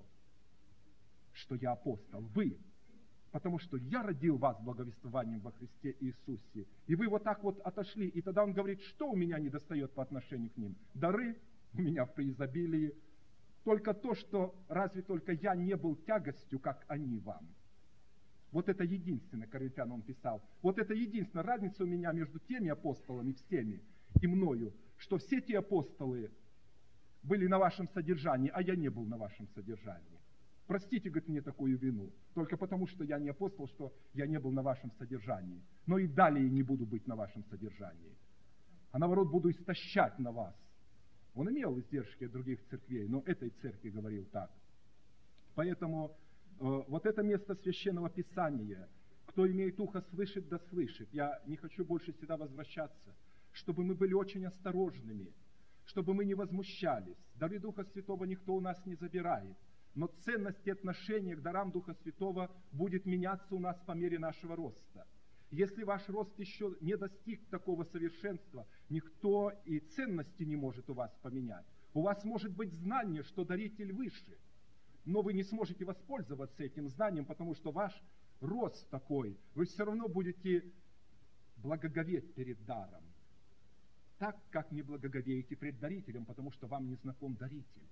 что я апостол, вы. Потому что я родил вас благовествованием во Христе Иисусе. И вы вот так вот отошли. И тогда он говорит, что у меня недостает по отношению к ним? Дары у меня в преизобилии. Только то, что разве только я не был тягостью, как они вам. Вот это единственное, Коринфянам он писал. Вот это единственная разница у меня между теми апостолами, всеми, и мною, что все те апостолы были на вашем содержании, а я не был на вашем содержании. Простите, говорит, мне такую вину, только потому, что я не апостол, что я не был на вашем содержании. Но и далее не буду быть на вашем содержании. А наоборот, буду истощать на вас. Он имел издержки от других церквей, но этой церкви говорил так. Поэтому э, вот это место Священного Писания, кто имеет ухо слышит, да слышит. Я не хочу больше сюда возвращаться, чтобы мы были очень осторожными, чтобы мы не возмущались. Дары Духа Святого никто у нас не забирает. Но ценность и отношение к дарам Духа Святого будет меняться у нас по мере нашего роста. Если ваш рост еще не достиг такого совершенства, никто и ценности не может у вас поменять. У вас может быть знание, что даритель выше, но вы не сможете воспользоваться этим знанием, потому что ваш рост такой, вы все равно будете благоговеть перед даром. Так, как не благоговеете пред дарителем, потому что вам не знаком даритель.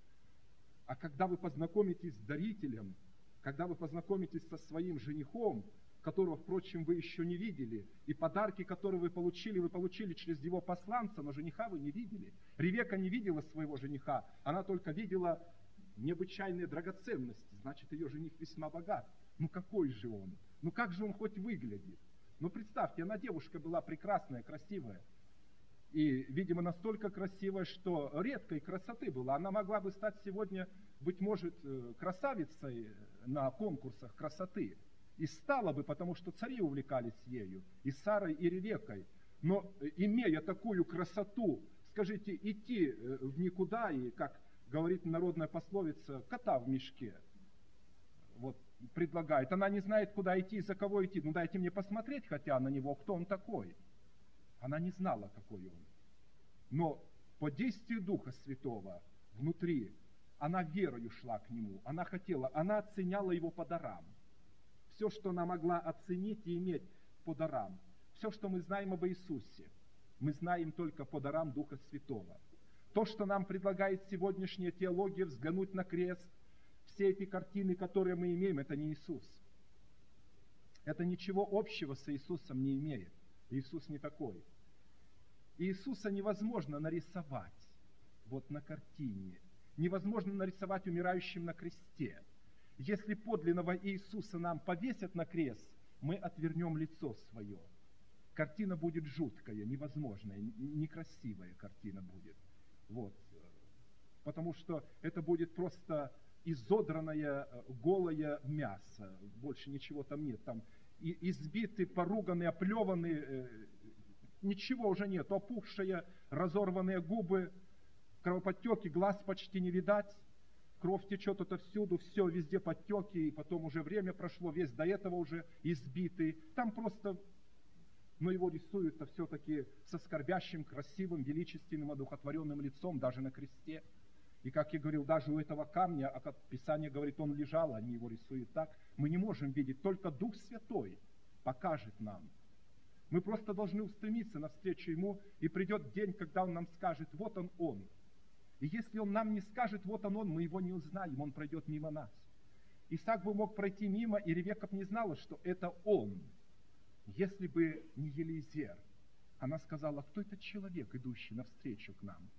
А когда вы познакомитесь с дарителем, когда вы познакомитесь со своим женихом, которого, впрочем, вы еще не видели, и подарки, которые вы получили, вы получили через его посланца, но жениха вы не видели. Ревека не видела своего жениха, она только видела необычайные драгоценности, значит, ее жених весьма богат. Ну какой же он? Ну как же он хоть выглядит? Ну представьте, она девушка была прекрасная, красивая. И, видимо, настолько красивая, что редкой красоты была. Она могла бы стать сегодня, быть может, красавицей на конкурсах красоты. И стала бы, потому что цари увлекались ею, и Сарой, и Ревекой. Но, имея такую красоту, скажите, идти в никуда, и, как говорит народная пословица, кота в мешке, вот, предлагает. Она не знает, куда идти, за кого идти. Ну, дайте мне посмотреть хотя на него, кто он такой. Она не знала, какой он. Но по действию Духа Святого внутри она верою шла к нему. Она хотела, она оценяла его по дарам. Все, что она могла оценить и иметь по дарам. Все, что мы знаем об Иисусе, мы знаем только по дарам Духа Святого. То, что нам предлагает сегодняшняя теология, взглянуть на крест, все эти картины, которые мы имеем, это не Иисус. Это ничего общего с Иисусом не имеет. Иисус не такой. Иисуса невозможно нарисовать вот на картине. Невозможно нарисовать умирающим на кресте. Если подлинного Иисуса нам повесят на крест, мы отвернем лицо свое. Картина будет жуткая, невозможная, некрасивая картина будет. Вот. Потому что это будет просто изодранное голое мясо. Больше ничего там нет. Там избиты, поруганные, оплеванные, ничего уже нет. Опухшие, разорванные губы, кровоподтеки, глаз почти не видать. Кровь течет отовсюду, все, везде подтеки, и потом уже время прошло, весь до этого уже избитый. Там просто, но его рисуют-то все-таки со скорбящим, красивым, величественным, одухотворенным лицом, даже на кресте. И, как я говорил, даже у этого камня, а как Писание говорит, он лежал, они его рисуют так, мы не можем видеть, только Дух Святой покажет нам. Мы просто должны устремиться навстречу Ему, и придет день, когда Он нам скажет, вот Он, Он. И если Он нам не скажет, вот Он, Он, мы Его не узнаем, Он пройдет мимо нас. Исаак бы мог пройти мимо, и Ревека бы не знала, что это Он. Если бы не Елизер, она сказала, кто этот человек, идущий навстречу к нам?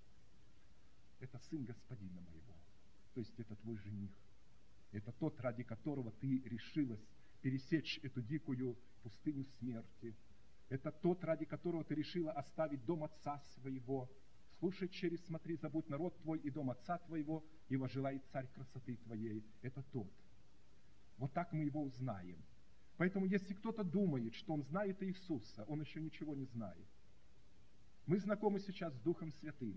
Это сын господина моего, то есть это твой жених. Это тот, ради которого ты решилась пересечь эту дикую пустыню смерти. Это тот, ради которого ты решила оставить дом отца своего. Слушай, через смотри, забудь народ твой и дом отца твоего, и возжелает царь красоты твоей. Это тот. Вот так мы его узнаем. Поэтому, если кто-то думает, что он знает Иисуса, он еще ничего не знает. Мы знакомы сейчас с Духом Святым.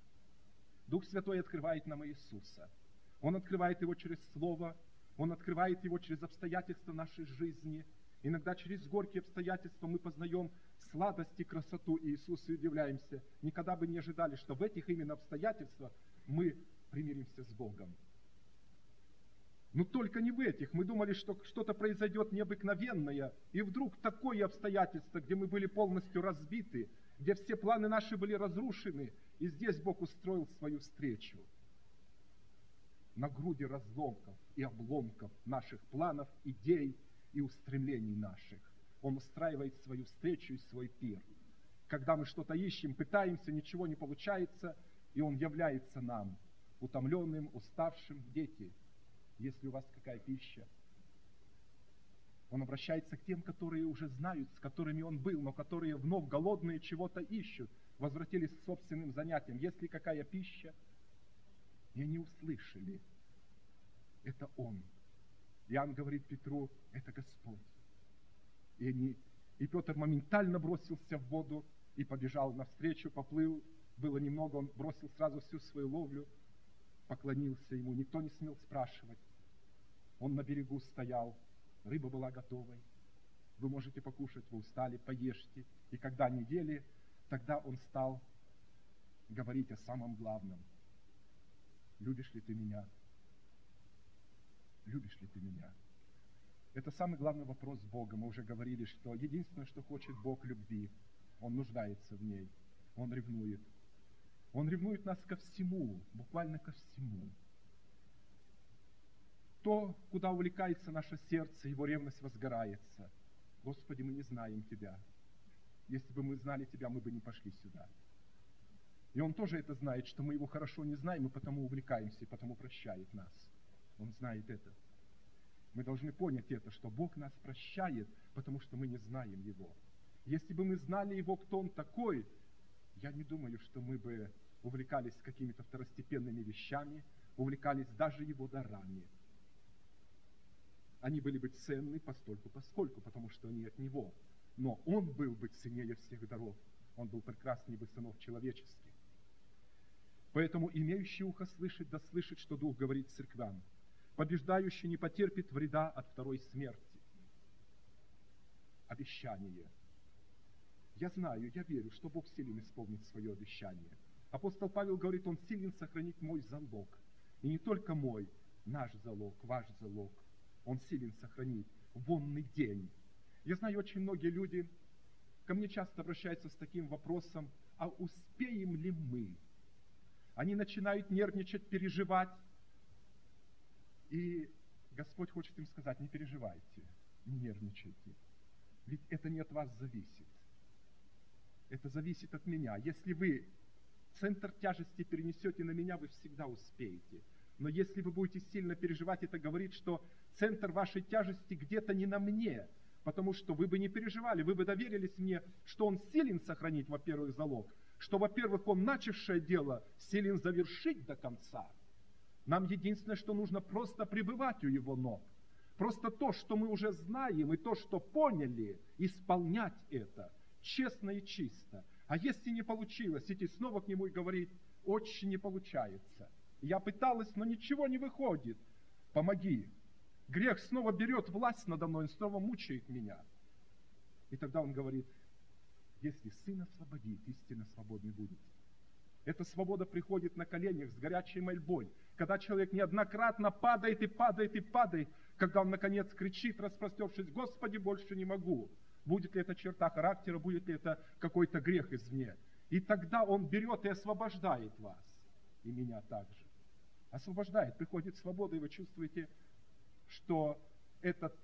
Дух Святой открывает нам Иисуса. Он открывает Его через Слово, Он открывает Его через обстоятельства нашей жизни. Иногда через горькие обстоятельства мы познаем сладость и красоту Иисуса и удивляемся. Никогда бы не ожидали, что в этих именно обстоятельствах мы примиримся с Богом. Но только не в этих. Мы думали, что что-то произойдет необыкновенное, и вдруг такое обстоятельство, где мы были полностью разбиты, где все планы наши были разрушены, и здесь Бог устроил свою встречу. На груди разломков и обломков наших планов, идей и устремлений наших. Он устраивает свою встречу и свой пир. Когда мы что-то ищем, пытаемся, ничего не получается, и Он является нам, утомленным, уставшим. Дети, есть ли у вас какая пища? Он обращается к тем, которые уже знают, с которыми Он был, но которые вновь голодные чего-то ищут, возвратились к собственным занятиям. Есть ли какая пища? И они услышали. Это Он. Иоанн говорит Петру, это Господь. И, они, и Петр моментально бросился в воду и побежал навстречу, поплыл. Было немного, он бросил сразу всю свою ловлю, поклонился Ему. Никто не смел спрашивать. Он на берегу стоял, рыба была готовой. Вы можете покушать, вы устали, поешьте. И когда они ели, тогда он стал говорить о самом главном. Любишь ли ты меня? Любишь ли ты меня? Это самый главный вопрос Бога. Мы уже говорили, что единственное, что хочет Бог, любви. Он нуждается в ней. Он ревнует. Он ревнует нас ко всему, буквально ко всему. То, куда увлекается наше сердце, его ревность возгорается. Господи, мы не знаем Тебя. Если бы мы знали Тебя, мы бы не пошли сюда. И Он тоже это знает, что мы Его хорошо не знаем, и потому увлекаемся, и потому прощает нас. Он знает это. Мы должны понять это, что Бог нас прощает, потому что мы не знаем Его. Если бы мы знали Его, кто Он такой, я не думаю, что мы бы увлекались какими-то второстепенными вещами, увлекались даже Его дарами. Они были бы ценны постольку поскольку, потому что они от Него. Но Он был бы ценнее всех даров. Он был прекраснее бы сынов человеческих. Поэтому имеющий ухо слышать, да слышит, что Дух говорит церквям. Побеждающий не потерпит вреда от второй смерти. Обещание. Я знаю, я верю, что Бог силен исполнить свое обещание. Апостол Павел говорит, Он силен сохранить мой залог. И не только мой, наш залог, ваш залог. Он силен сохранить вонный день. Я знаю, очень многие люди ко мне часто обращаются с таким вопросом, а успеем ли мы? Они начинают нервничать, переживать. И Господь хочет им сказать, не переживайте, не нервничайте. Ведь это не от вас зависит. Это зависит от меня. Если вы центр тяжести перенесете на меня, вы всегда успеете. Но если вы будете сильно переживать, это говорит, что центр вашей тяжести где-то не на мне, потому что вы бы не переживали, вы бы доверились мне, что Он силен сохранить, во-первых, залог, что, во-первых, Он, начавшее дело, силен завершить до конца. Нам единственное, что нужно просто пребывать у Его ног. Просто то, что мы уже знаем, и то, что поняли, исполнять это честно и чисто. А если не получилось, идти снова к Нему и говорить, очень не получается. Я пыталась, но ничего не выходит. Помоги. Грех снова берет власть надо мной, он снова мучает меня. И тогда Он говорит, если Сын освободит, истинно свободны будете. Эта свобода приходит на коленях с горячей мольбой, когда человек неоднократно падает и падает и падает, когда он, наконец, кричит, распростершись, «Господи, больше не могу». Будет ли это черта характера, будет ли это какой-то грех извне. И тогда Он берет и освобождает вас, и меня также. Освобождает, приходит свобода, и вы чувствуете, что этот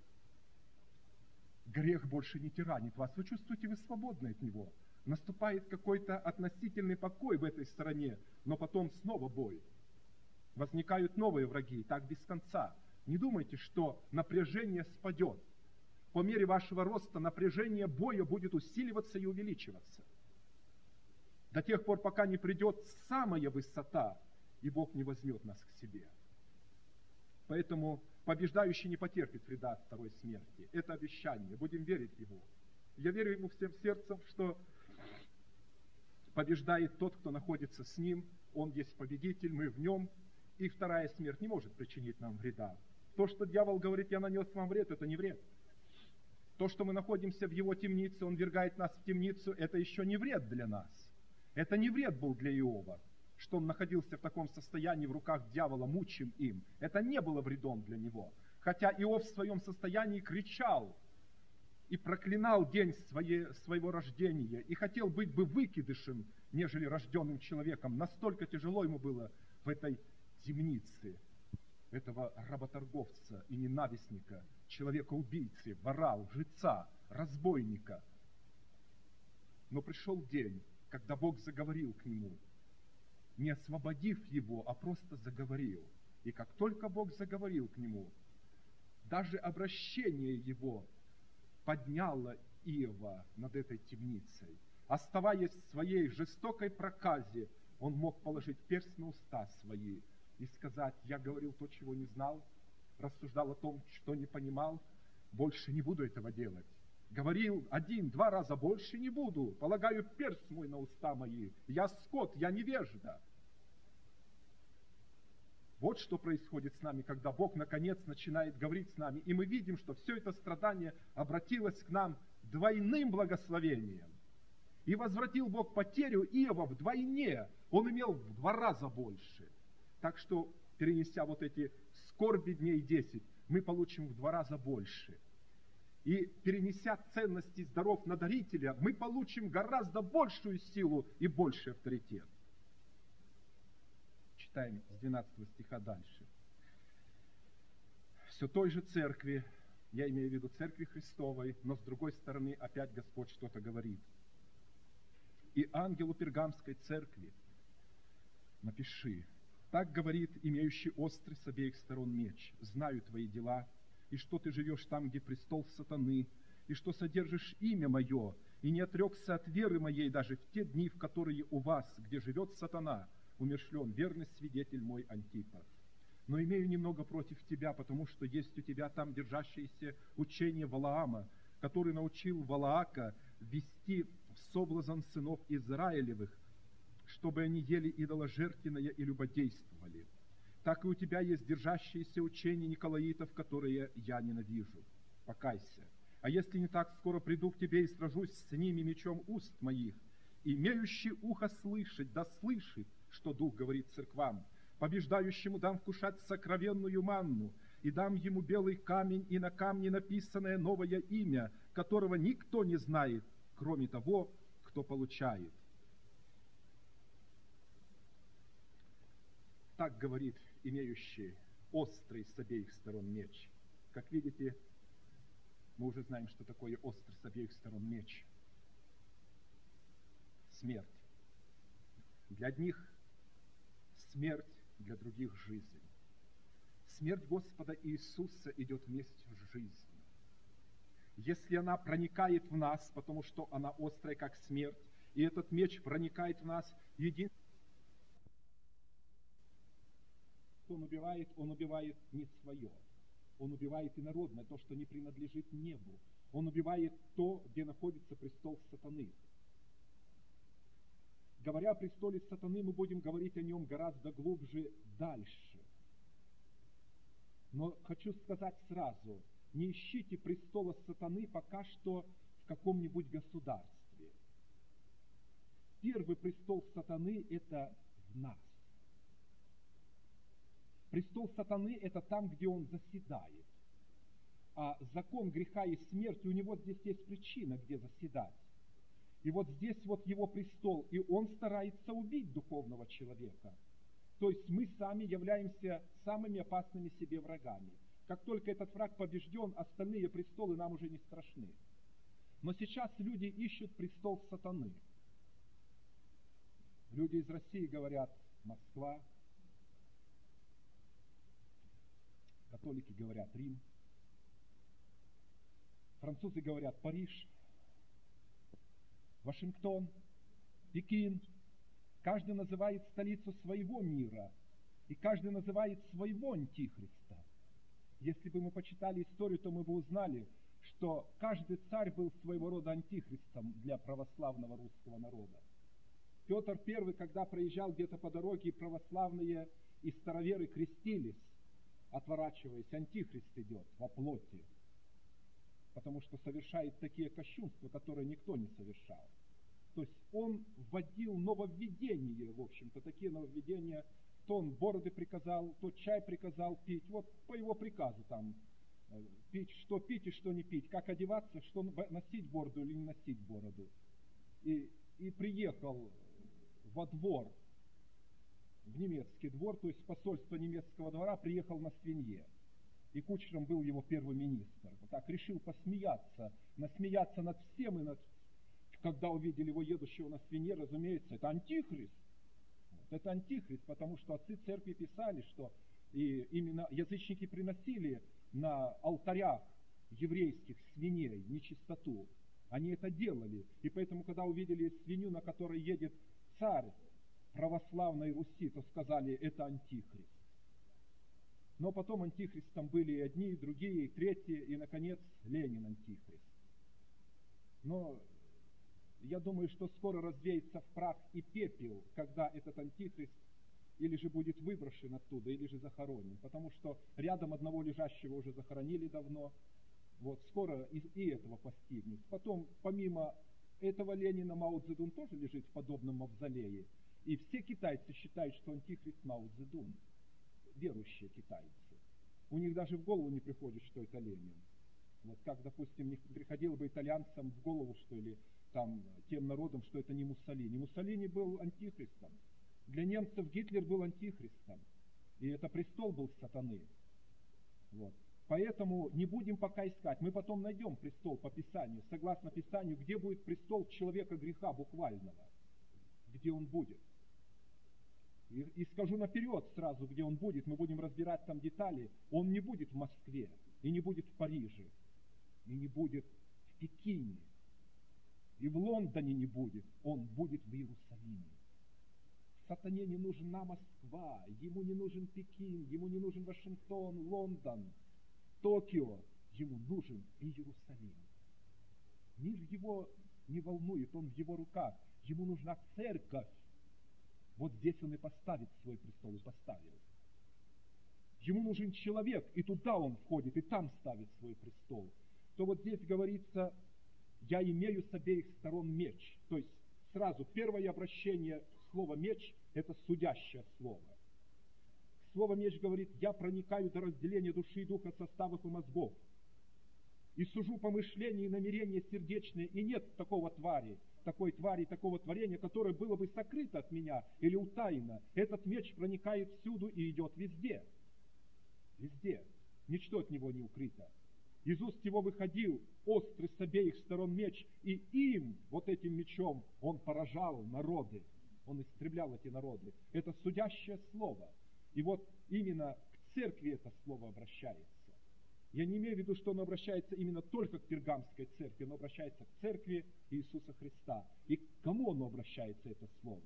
грех больше не тиранит вас. Вы чувствуете, вы свободны от него. Наступает какой-то относительный покой в этой стороне, но потом снова бой. Возникают новые враги, и так без конца. Не думайте, что напряжение спадет. По мере вашего роста напряжение боя будет усиливаться и увеличиваться. До тех пор, пока не придет самая высота, и Бог не возьмет нас к себе. Поэтому побеждающий не потерпит вреда от второй смерти. Это обещание. Будем верить Ему. Я верю Ему всем сердцем, что побеждает тот, кто находится с Ним. Он есть победитель, мы в Нем. И вторая смерть не может причинить нам вреда. То, что дьявол говорит, я нанес вам вред, это не вред. То, что мы находимся в Его темнице, Он ввергает нас в темницу, это еще не вред для нас. Это не вред был для Иова, что он находился в таком состоянии в руках дьявола, мучим им. Это не было вредом для него. Хотя Иов в своем состоянии кричал и проклинал день своей, своего рождения, и хотел быть бы выкидышем, нежели рожденным человеком. Настолько тяжело ему было в этой темнице этого работорговца и ненавистника, человека-убийцы, вора, лжеца, разбойника. Но пришел день, когда Бог заговорил к нему, не освободив его, а просто заговорил. И как только Бог заговорил к нему, даже обращение его подняло Иова над этой темницей. Оставаясь в своей жестокой проказе, он мог положить перст на уста свои и сказать: я говорил то, чего не знал, рассуждал о том, что не понимал, больше не буду этого делать. Говорил один, два раза, больше не буду, полагаю перст мой на уста мои, я скот, я невежда. Вот что происходит с нами, когда Бог наконец начинает говорить с нами, и мы видим, что все это страдание обратилось к нам двойным благословением. И возвратил Бог потерю Иова вдвойне, он имел в два раза больше. Так что, перенеся вот эти скорби дней десять, мы получим в два раза больше. И перенеся ценности даров на дарителя, мы получим гораздо большую силу и больший авторитет. Читаем с двенадцатого стиха дальше. Все той же церкви, я имею в виду церкви Христовой, но с другой стороны опять Господь что-то говорит. И ангелу Пергамской церкви напиши: так говорит имеющий острый с обеих сторон меч: знаю твои дела, и что ты живешь там, где престол сатаны, и что содержишь имя мое, и не отрекся от веры моей даже в те дни, в которые у вас, где живет сатана, умершлен верный свидетель мой Антипа. Но имею немного против тебя, потому что есть у тебя там держащееся учение Валаама, который научил Валаака ввести в соблазн сынов Израилевых, чтобы они ели идоложертвенное и любодействовали. Так и у тебя есть держащееся учение Николаитов, которые я ненавижу. Покайся. А если не так, скоро приду к тебе и сражусь с ними мечом уст моих. Имеющий ухо слышать, да слышит, что Дух говорит церквам. Побеждающему дам вкушать сокровенную манну, и дам ему белый камень, и на камне написанное новое имя, которого никто не знает, кроме того, кто получает. Так говорит имеющий острый с обеих сторон меч. Как видите, мы уже знаем, что такое острый с обеих сторон меч. Смерть. Для одних смерть, для других жизнь. Смерть Господа Иисуса идет вместе с жизнью. Если она проникает в нас, потому что она острая, как смерть, и этот меч проникает в нас, единственное, он убивает, он убивает не свое. Он убивает инородное, то, что не принадлежит небу. Он убивает то, где находится престол сатаны. Говоря о престоле сатаны, мы будем говорить о нем гораздо глубже дальше. Но хочу сказать сразу, не ищите престола сатаны пока что в каком-нибудь государстве. Первый престол сатаны – это в нас. Престол сатаны – это там, где он заседает. А закон греха и смерти, у него здесь есть причина, где заседать. И вот здесь вот его престол, и он старается убить духовного человека. То есть мы сами являемся самыми опасными себе врагами. Как только этот враг побежден, остальные престолы нам уже не страшны. Но сейчас люди ищут престол сатаны. Люди из России говорят Москва, католики говорят Рим, французы говорят Париж, Вашингтон, Пекин. Каждый называет столицу своего мира, и каждый называет своего антихриста. Если бы мы почитали историю, то мы бы узнали, что каждый царь был своего рода антихристом для православного русского народа. Петр Первый, когда проезжал где-то по дороге, православные и староверы крестились, отворачиваясь, антихрист идет во плоти. потому что совершает такие кощунства, которые никто не совершал. То есть он вводил нововведения, в общем-то, такие нововведения. То он бороды приказал, то чай приказал пить, вот по его приказу там, пить, что пить и что не пить, как одеваться, что носить бороду или не носить бороду. И, и приехал во двор, в немецкий двор, то есть посольство немецкого двора, приехал на свинье. И кучером был его первый министр. Вот так решил посмеяться, насмеяться над всем, и над... когда увидели его едущего на свинье, разумеется, это антихрист. Вот, это антихрист, потому что отцы церкви писали, что и именно язычники приносили на алтарях еврейских свиней нечистоту. Они это делали. И поэтому, когда увидели свинью, на которой едет царь православной Руси, то сказали, это антихрист. Но потом антихристом были и одни, и другие, и третьи, и, наконец, Ленин антихрист. Но я думаю, что скоро развеется в прах и пепел, когда этот антихрист или же будет выброшен оттуда, или же захоронен. Потому что рядом одного лежащего уже захоронили давно. Вот, скоро и, и этого постигнет. Потом, помимо этого Ленина, Мао Цзэдун тоже лежит в подобном мавзолее. И все китайцы считают, что антихрист Мао Цзэдун. Верующие китайцы. У них даже в голову не приходит, что это Ленин. Вот как, допустим, не приходило бы итальянцам в голову, что ли, там, тем народам, что это не Муссолини. Муссолини был антихристом. Для немцев Гитлер был антихристом. И это престол был сатаны. Вот. Поэтому не будем пока искать. Мы потом найдем престол по Писанию, согласно Писанию, где будет престол человека греха буквального. Где он будет. И, и скажу наперед сразу, где он будет. Мы будем разбирать там детали. Он не будет в Москве, и не будет в Париже, и не будет в Пекине, и в Лондоне не будет. Он будет в Иерусалиме. Сатане не нужна Москва, ему не нужен Пекин, ему не нужен Вашингтон, Лондон, Токио. Ему нужен Иерусалим. Мир его не волнует, он в его руках. Ему нужна церковь. Вот здесь он и поставит свой престол, и поставил. Ему нужен человек, и туда он входит, и там ставит свой престол. То вот здесь говорится, я имею с обеих сторон меч. То есть сразу первое обращение слова меч – это судящее слово. Слово меч говорит, я проникаю до разделения души и духа, составов и мозгов. И сужу помышления и намерения сердечные, и нет такого твари, такой твари, такого творения, которое было бы сокрыто от меня или утаено. Этот меч проникает всюду и идет везде. Везде. Ничто от него не укрыто. Из уст его выходил острый с обеих сторон меч, и им, вот этим мечом, он поражал народы. Он истреблял эти народы. Это судящее слово. И вот именно к церкви это слово обращается. Я не имею в виду, что оно обращается именно только к пергамской церкви, оно обращается к церкви Иисуса Христа. И к кому оно обращается, это слово?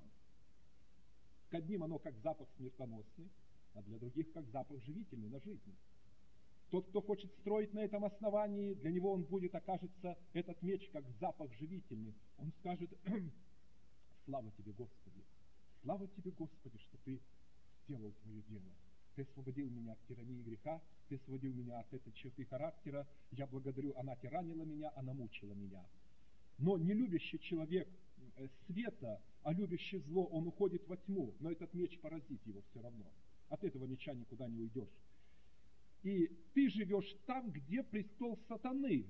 К одним оно как запах смертоносный, а для других как запах живительный на жизнь. Тот, кто хочет строить на этом основании, для него он будет, окажется, этот меч как запах живительный. Он скажет, слава тебе, Господи, слава тебе, Господи, что ты сделал твое дело. Ты освободил меня от тирании греха, ты освободил меня от этой черты характера. Я благодарю, она тиранила меня, она мучила меня. Но не любящий человек света, а любящий зло, он уходит во тьму. Но этот меч поразит его все равно. От этого меча никуда не уйдешь. И ты живешь там, где престол сатаны.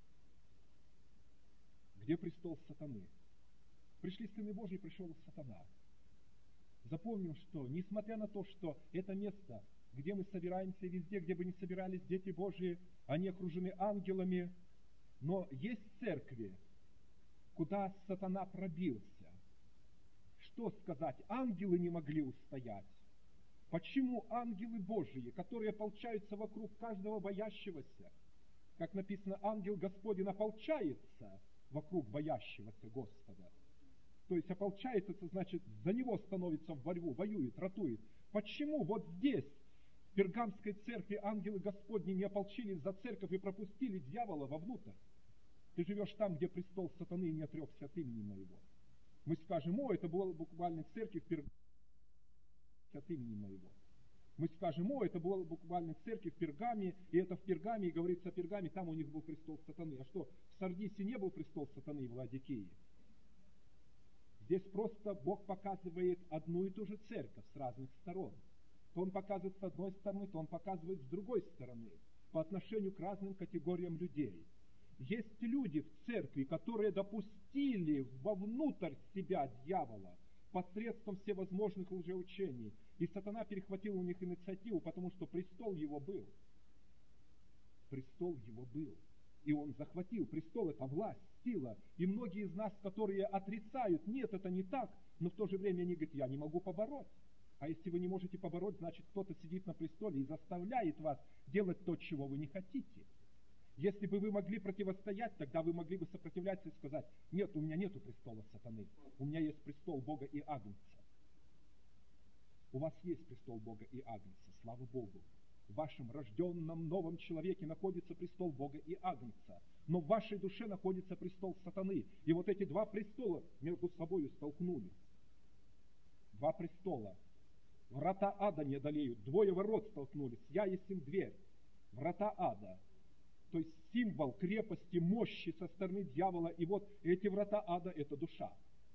Где престол сатаны? Пришли сыны Божьи, пришел сатана. Запомним, что, несмотря на то, что это место, где мы собираемся, везде, где бы ни собирались дети Божьи, они окружены ангелами, но есть церкви, куда сатана пробился. Что сказать? Ангелы не могли устоять. Почему ангелы Божьи, которые ополчаются вокруг каждого боящегося, как написано, ангел Господень ополчается вокруг боящегося Господа. То есть ополчается, это значит, за него становится в борьбу, воюет, ратует. Почему вот здесь, в Пергамской церкви, ангелы Господни не ополчились за церковь и пропустили дьявола вовнутрь? Ты живешь там, где престол сатаны, и не отрекся от имени моего. Мы скажем, о, это было буквально церковь в Пергамской от имени моего. Мы скажем: о, это было буквально церковь в Пергаме, и это в Пергаме, и говорится о Пергаме, там у них был престол сатаны. А что, в Сардисе не был престол сатаны в Ладикии? Здесь просто Бог показывает одну и ту же церковь с разных сторон. То Он показывает с одной стороны, то Он показывает с другой стороны, по отношению к разным категориям людей. Есть люди в церкви, которые допустили вовнутрь себя дьявола посредством всевозможных лжеучений. И сатана перехватил у них инициативу, потому что престол его был. Престол его был. И он захватил престол, это власть, сила. И многие из нас, которые отрицают: нет, это не так, но в то же время они говорят: я не могу побороть. А если вы не можете побороть, значит, кто-то сидит на престоле и заставляет вас делать то, чего вы не хотите. Если бы вы могли противостоять, тогда вы могли бы сопротивляться и сказать: нет, у меня нету престола сатаны, у меня есть престол Бога и Агнца. У вас есть престол Бога и Агнца, слава Богу. В вашем рожденном новом человеке находится престол Бога и Агнца, но в вашей душе находится престол сатаны. И вот эти два престола между собой столкнулись. Два престола. Врата ада не одолеют, двое ворот столкнулись, я есть им дверь. Врата ада. То есть символ крепости, мощи со стороны дьявола. И вот эти врата ада – это душа.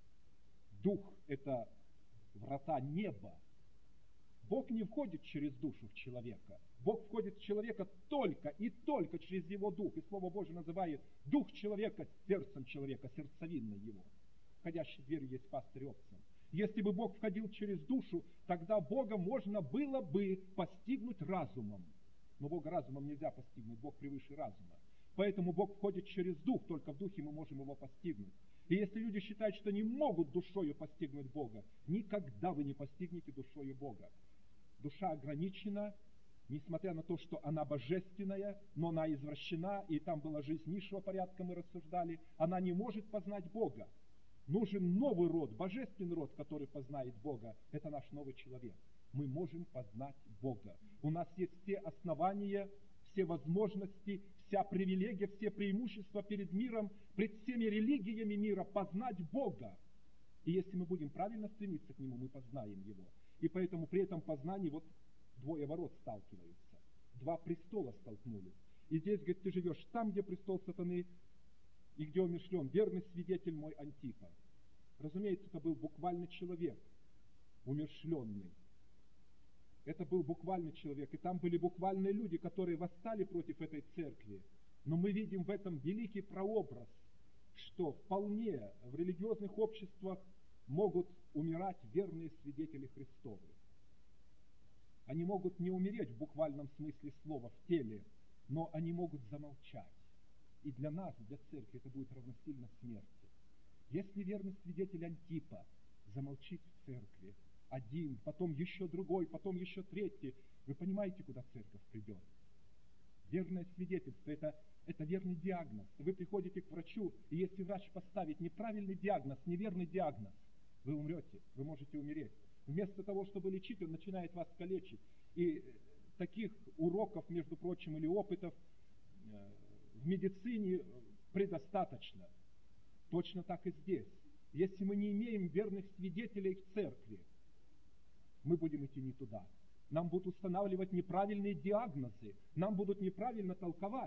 Дух – это врата неба. Бог не входит через душу в человека. Бог входит в человека только и только через его дух. И Слово Божие называет дух человека сердцем человека, сердцевинной его. Входящий в дверь есть пастырь овцам. Если бы Бог входил через душу, тогда Бога можно было бы постигнуть разумом. Но Бога разумом нельзя постигнуть, Бог превыше разума. Поэтому Бог входит через дух, только в духе мы можем его постигнуть. И если люди считают, что не могут душою постигнуть Бога, никогда вы не постигнете душою Бога. Душа ограничена, несмотря на то, что она божественная, но она извращена, и там была жизнь низшего порядка, мы рассуждали, она не может познать Бога. Нужен новый род, божественный род, который познает Бога. Это наш новый человек. Мы можем познать Бога. У нас есть все основания, все возможности, вся привилегия, все преимущества перед миром, пред всеми религиями мира познать Бога. И если мы будем правильно стремиться к Нему, мы познаем Его. И поэтому при этом познании вот двое ворот сталкиваются. Два престола столкнулись. И здесь, говорит, ты живешь там, где престол сатаны, и где умерщвлен верный свидетель мой Антипа. Разумеется, это был буквально человек, умерщвленный. Это был буквальный человек, и там были буквальные люди, которые восстали против этой церкви. Но мы видим в этом великий прообраз, что вполне в религиозных обществах могут умирать верные свидетели Христовы. Они могут не умереть в буквальном смысле слова, в теле, но они могут замолчать. И для нас, для церкви, это будет равносильно смерти. Если верный свидетель Антипа замолчит в церкви, один, потом еще другой, потом еще третий, вы понимаете, куда церковь придет? Верное свидетельство это, – это верный диагноз. Вы приходите к врачу, и если врач поставит неправильный диагноз, неверный диагноз, вы умрете, вы можете умереть. Вместо того, чтобы лечить, он начинает вас калечить. И таких уроков, между прочим, или опытов в медицине предостаточно. Точно так и здесь. Если мы не имеем верных свидетелей в церкви, мы будем идти не туда. Нам будут устанавливать неправильные диагнозы, нам будут неправильно толковать.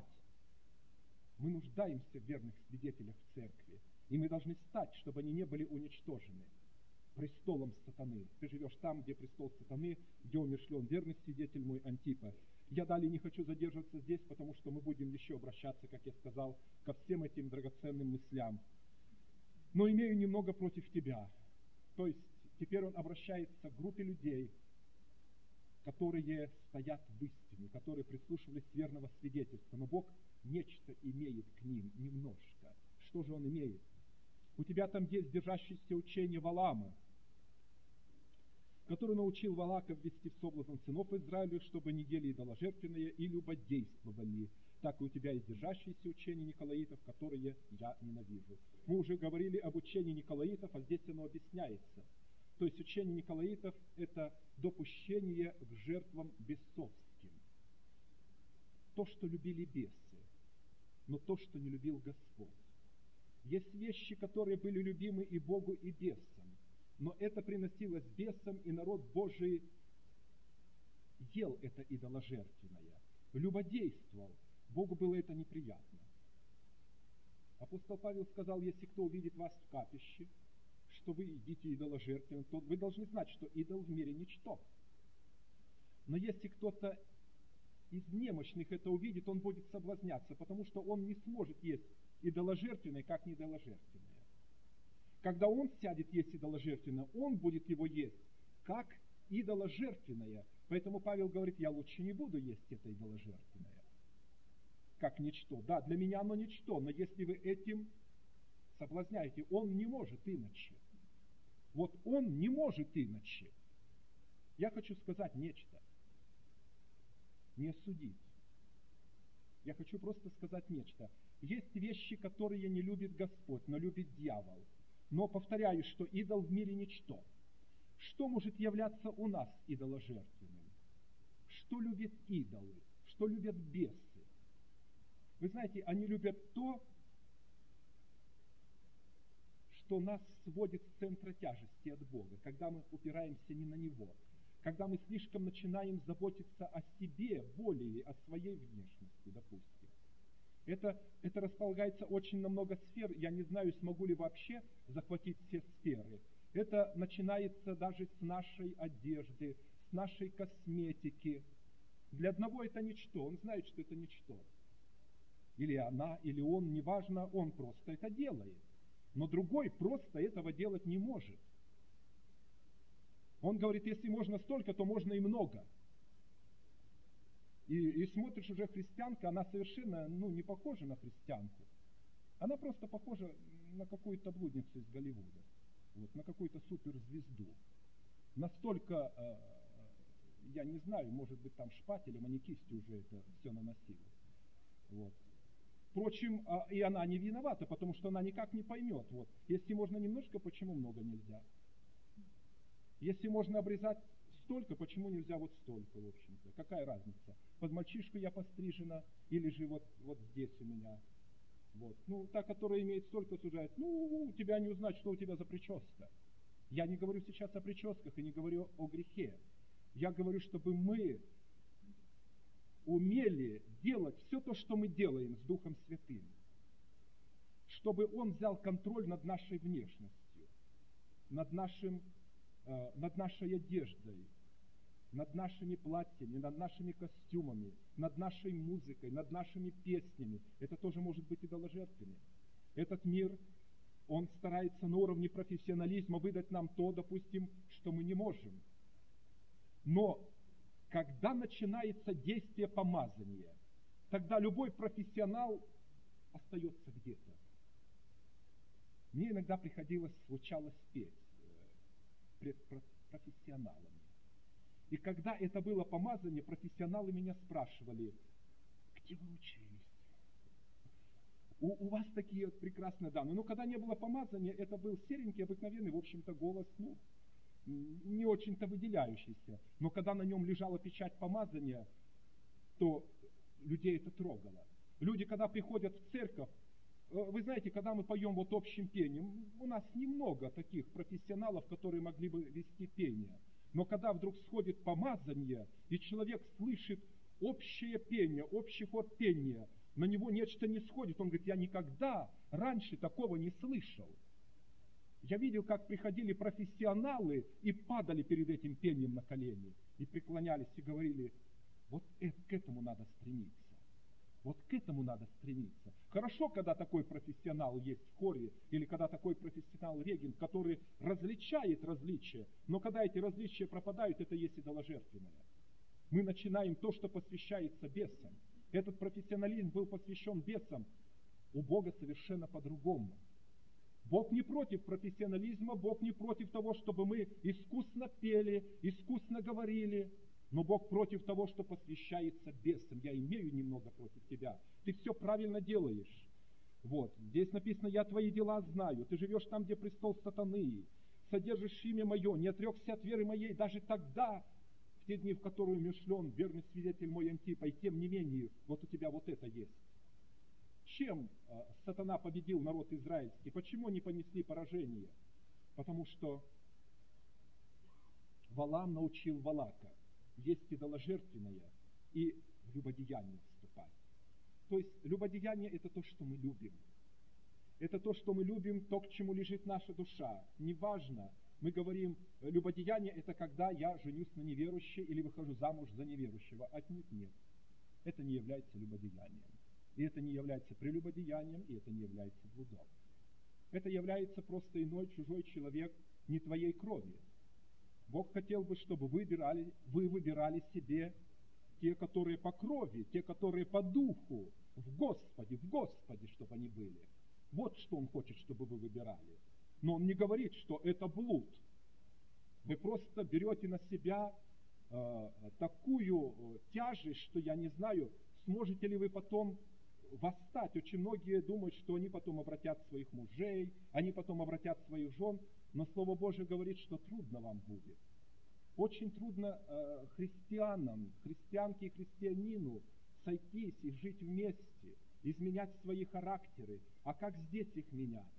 Мы нуждаемся в верных свидетелях в церкви, и мы должны стать, чтобы они не были уничтожены престолом сатаны. Ты живешь там, где престол сатаны, где умерщвлен верный свидетель мой Антипа. Я далее не хочу задерживаться здесь, потому что мы будем еще обращаться, как я сказал, ко всем этим драгоценным мыслям. Но имею немного против тебя. То есть теперь он обращается к группе людей, которые стоят в истине, которые прислушивались верного свидетельства. Но Бог нечто имеет к ним немножко. Что же он имеет? У тебя там есть держащееся учение Валаама, который научил Валака ввести в соблазн сынов Израиля, чтобы не ели идоложертвенное и любодействовали. Так и у тебя есть держащееся учение Николаитов, которые я ненавижу. Мы уже говорили об учении Николаитов, а здесь оно объясняется. То есть учение Николаитов – это допущение к жертвам бесовским. То, что любили бесы, но то, что не любил Господь. Есть вещи, которые были любимы и Богу, и бесам, но это приносилось бесам, и народ Божий ел это идоложертвенное, любодействовал, Богу было это неприятно. Апостол Павел сказал, если кто увидит вас в капище, что вы едите идоложертвенно, то вы должны знать, что идол в мире ничто. Но если кто-то из немощных это увидит, он будет соблазняться, потому что он не сможет есть идоложертвенное, как не идоложертвенное. Когда он сядет есть идоложертвенное, он будет его есть, как идоложертвенное. Поэтому Павел говорит, я лучше не буду есть это идоложертвенное, как ничто. Да, для меня оно ничто, но если вы этим соблазняете, он не может иначе. Вот он не может иначе. Я хочу сказать нечто. Не судить. Я хочу просто сказать нечто. Есть вещи, которые не любит Господь, но любит дьявол. Но повторяю, что идол в мире ничто. Что может являться у нас идоложертвенным? Что любят идолы? Что любят бесы? Вы знаете, они любят то, что нас сводит с центра тяжести от Бога, когда мы упираемся не на Него, когда мы слишком начинаем заботиться о себе более, о своей внешности, допустим. Это, это располагается очень на много сфер, я не знаю, смогу ли вообще захватить все сферы. Это начинается даже с нашей одежды, с нашей косметики. Для одного это ничто, он знает, что это ничто. Или она, или он, неважно, он просто это делает. Но другой просто этого делать не может. Он говорит, если можно столько, то можно и много. И, и смотришь уже христианка, она совершенно ну, не похожа на христианку. Она просто похожа на какую-то блудницу из Голливуда. Вот, на какую-то суперзвезду. Настолько, э, я не знаю, может быть там шпателем, а не кистью уже это все наносила. Вот. Впрочем, и она не виновата, потому что она никак не поймет. Вот. Если можно немножко, почему много нельзя? Если можно обрезать столько, почему нельзя вот столько, в общем-то? Какая разница? Под мальчишку я пострижена, или же вот, вот здесь у меня. Вот. Ну, та, которая имеет столько, сужает, ну, у тебя не узнать, что у тебя за прическа. Я не говорю сейчас о прическах и не говорю о грехе. Я говорю, чтобы мы умели делать все то, что мы делаем с Духом Святым. Чтобы Он взял контроль над нашей внешностью, над, нашим, э, над нашей одеждой, над нашими платьями, над нашими костюмами, над нашей музыкой, над нашими песнями. Это тоже может быть идоложертвенным. Этот мир, он старается на уровне профессионализма выдать нам то, допустим, что мы не можем. Но когда начинается действие помазания, тогда любой профессионал остается где-то. Мне иногда приходилось, случалось петь пред профессионалами. И когда это было помазание, профессионалы меня спрашивали, где вы учились? У, у вас такие вот прекрасные данные. Но когда не было помазания, это был серенький, обыкновенный, в общем-то, голос, ну, не очень-то выделяющийся. Но когда на нем лежала печать помазания, то людей это трогало. Люди, когда приходят в церковь, вы знаете, когда мы поем вот общим пением, у нас немного таких профессионалов, которые могли бы вести пение. Но когда вдруг сходит помазание, и человек слышит общее пение, общий хор пения, на него нечто не сходит, он говорит, я никогда раньше такого не слышал. Я видел, как приходили профессионалы и падали перед этим пением на колени, и преклонялись и говорили, вот это, к этому надо стремиться. Вот к этому надо стремиться. Хорошо, когда такой профессионал есть в хоре, или когда такой профессионал-регент, который различает различия, но когда эти различия пропадают, это есть идоложертвенное. Мы начинаем то, что посвящается бесам. Этот профессионализм был посвящен бесам. У Бога совершенно по-другому. Бог не против профессионализма, Бог не против того, чтобы мы искусно пели, искусно говорили. Но Бог против того, что посвящается бесам. Я имею немного против тебя. Ты все правильно делаешь. Вот. Здесь написано, я твои дела знаю. Ты живешь там, где престол сатаны. Содержишь имя мое, не отрекся от веры моей даже тогда, в те дни, в которые умершлен верный свидетель мой Антипа. И тем не менее, вот у тебя вот это есть. Чем э, сатана победил народ израильский? Почему они понесли поражение? Потому что Валаам научил Валака. есть идоложертвенное, и в любодеяние вступать. То есть любодеяние – это то, что мы любим. Это то, что мы любим, то, к чему лежит наша душа. Неважно, мы говорим, любодеяние – это когда я женюсь на неверующей или выхожу замуж за неверующего. Отнюдь нет. Это не является любодеянием. И это не является прелюбодеянием, и это не является блудом. Это является просто иной чужой человек не твоей крови. Бог хотел бы, чтобы вы выбирали, вы выбирали себе те, которые по крови, те, которые по духу, в Господе, в Господе, чтобы они были. Вот что Он хочет, чтобы вы выбирали. Но Он не говорит, что это блуд. Вы просто берете на себя э, такую тяжесть, что я не знаю, сможете ли вы потом восстать. Очень многие думают, что они потом обратят своих мужей, они потом обратят своих жен, но Слово Божие говорит, что трудно вам будет. Очень трудно э, христианам, христианке и христианину сойтись и жить вместе, изменять свои характеры. А как здесь их менять?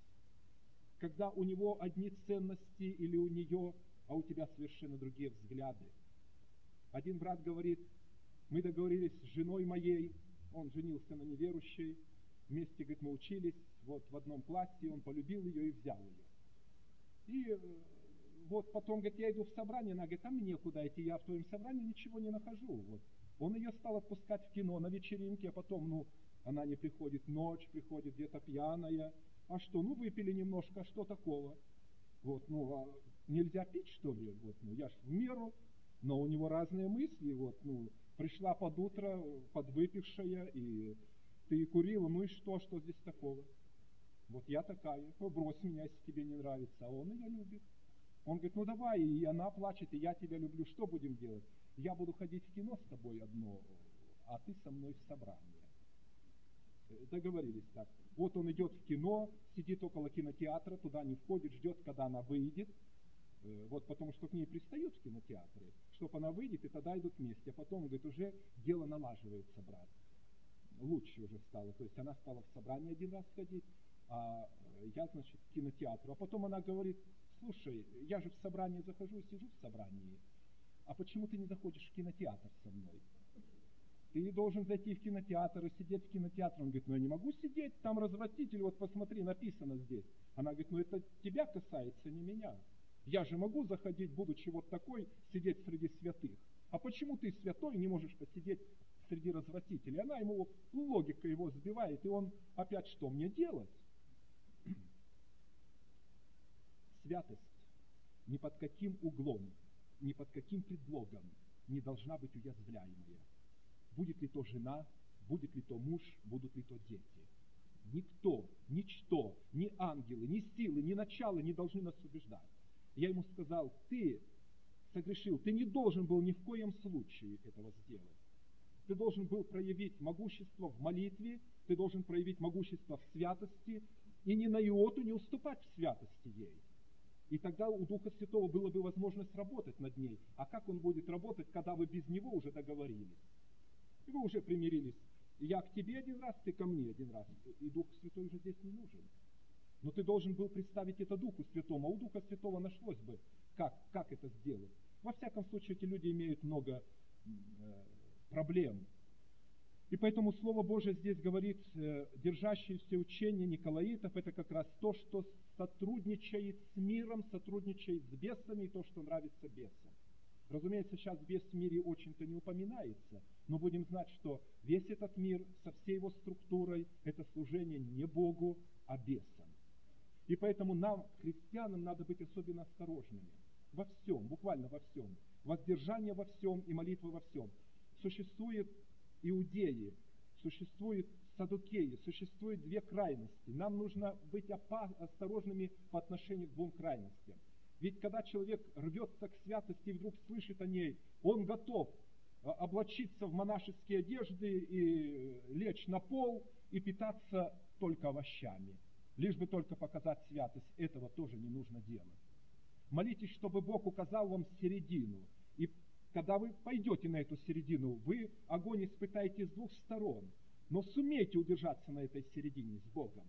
Когда у него одни ценности или у нее, а у тебя совершенно другие взгляды. Один брат говорит, мы договорились с женой моей, он женился на неверующей, вместе, говорит, мы учились, вот в одном классе, он полюбил ее и взял ее. И вот потом, говорит, я иду в собрание, она говорит, а мне куда идти, я в твоем собрании ничего не нахожу. Вот. Он ее стал отпускать в кино на вечеринке, а потом, ну, она не приходит, ночь приходит, где-то пьяная. А что, ну, выпили немножко, а что такого? Вот, ну, а нельзя пить, что ли? Вот, ну, я ж в меру, но у него разные мысли, вот, ну, пришла под утро, подвыпившая, и ты курила, ну и что, что здесь такого? Вот я такая, брось меня, если тебе не нравится, а он ее любит. Он говорит, ну давай, и она плачет, и я тебя люблю, что будем делать? Я буду ходить в кино с тобой одно, а ты со мной в собрание. Договорились так. Вот он идет в кино, сидит около кинотеатра, туда не входит, ждет, когда она выйдет. Вот потому что к ней пристают в кинотеатре, чтобы она выйдет, и тогда идут вместе. А потом, говорит, уже дело налаживается, брат. Лучше уже стало. То есть она стала в собрание один раз ходить, а я, значит, к кинотеатру. А потом она говорит, слушай, я же в собрание захожу и сижу в собрании, а почему ты не заходишь в кинотеатр со мной? Ты должен зайти в кинотеатр и сидеть в кинотеатре. Он говорит, ну я не могу сидеть, там развратитель, вот посмотри, написано здесь. Она говорит, ну это тебя касается, не меня. Я же могу заходить, будучи вот такой, сидеть среди святых. А почему ты, святой, не можешь посидеть среди развратителей? Она ему, логика его сбивает, и он опять, что мне делать? Святость ни под каким углом, ни под каким предлогом не должна быть уязвляемая. Будет ли то жена, будет ли то муж, будут ли то дети. Никто, ничто, ни ангелы, ни силы, ни начало не должны нас убеждать. Я ему сказал, ты согрешил, ты не должен был ни в коем случае этого сделать. Ты должен был проявить могущество в молитве, ты должен проявить могущество в святости, и ни на иоту не уступать в святости ей. И тогда у Духа Святого была бы возможность работать над ней. А как он будет работать, когда вы без него уже договорились? И вы уже примирились. Я к тебе один раз, ты ко мне один раз. И Дух Святой уже здесь не нужен. Но ты должен был представить это Духу Святому. А у Духа Святого нашлось бы, как, как это сделать. Во всяком случае, эти люди имеют много э, проблем. И поэтому Слово Божие здесь говорит, э, держащиеся учения Николаитов, это как раз то, что сотрудничает с миром, сотрудничает с бесами, и то, что нравится бесам. Разумеется, сейчас бес в мире очень-то не упоминается, но будем знать, что весь этот мир со всей его структурой – это служение не Богу, а бесам. И поэтому нам, христианам, надо быть особенно осторожными во всем, буквально во всем. Воздержание во всем и молитва во всем. Существует иудеи, существует саддукеи, существует две крайности. Нам нужно быть осторожными по отношению к двум крайностям. Ведь когда человек рвется к святости и вдруг слышит о ней, он готов облачиться в монашеские одежды и лечь на пол и питаться только овощами, лишь бы только показать святость. Этого тоже не нужно делать. Молитесь, чтобы Бог указал вам середину. И когда вы пойдете на эту середину, вы огонь испытаете с двух сторон, но сумейте удержаться на этой середине с Богом.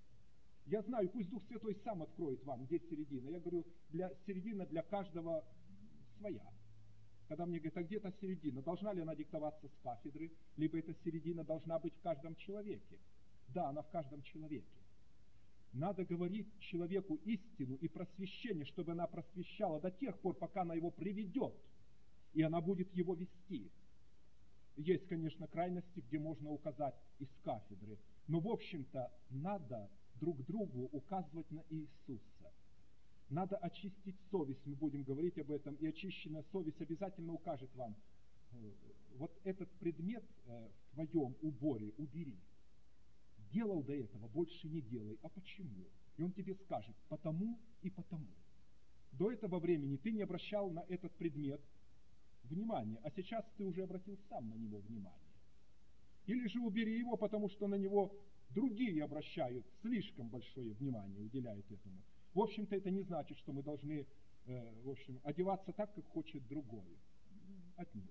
Я знаю, пусть Дух Святой сам откроет вам, где середина. Я говорю, для, середина для каждого своя. Когда мне говорят, а где-то середина, должна ли она диктоваться с кафедры, либо эта середина должна быть в каждом человеке? Да, она в каждом человеке. Надо говорить человеку истину и просвещение, чтобы она просвещала до тех пор, пока она его приведет, и она будет его вести. Есть, конечно, крайности, где можно указать из кафедры, но, в общем-то, надо друг другу указывать на Иисуса. Надо очистить совесть, мы будем говорить об этом, и очищенная совесть обязательно укажет вам, вот этот предмет в твоем уборе убери. Делал до этого, больше не делай. А почему? И он тебе скажет, потому и потому. До этого времени ты не обращал на этот предмет внимания, а сейчас ты уже обратил сам на него внимание. Или же убери его, потому что на него другие обращают слишком большое внимание, уделяют этому. В общем-то, это не значит, что мы должны э, в общем, одеваться так, как хочет другой. Отнюдь.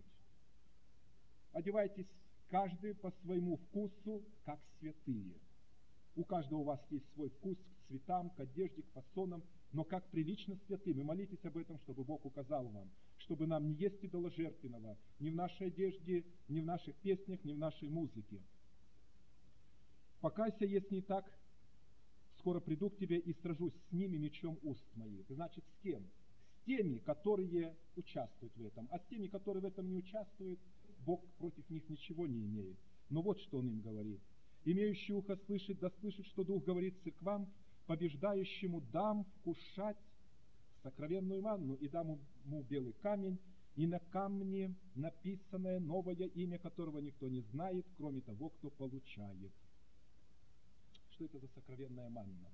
Одевайтесь каждый по своему вкусу, как святые. У каждого у вас есть свой вкус к цветам, к одежде, к фасонам, но как прилично святым. И молитесь об этом, чтобы Бог указал вам, чтобы нам не есть идоложертвенного ни в нашей одежде, ни в наших песнях, ни в нашей музыке. Покайся, если не так, скоро приду к тебе и сражусь с ними мечом уст моих. Значит, с кем? С теми, которые участвуют в этом. А с теми, которые в этом не участвуют, Бог против них ничего не имеет. Но вот что Он им говорит. Имеющий ухо слышит, да слышит, что Дух говорит церквам, побеждающему дам вкушать сокровенную манну, и дам ему белый камень, и на камне написанное новое имя, которого никто не знает, кроме того, кто получает. Что это за сокровенная манна,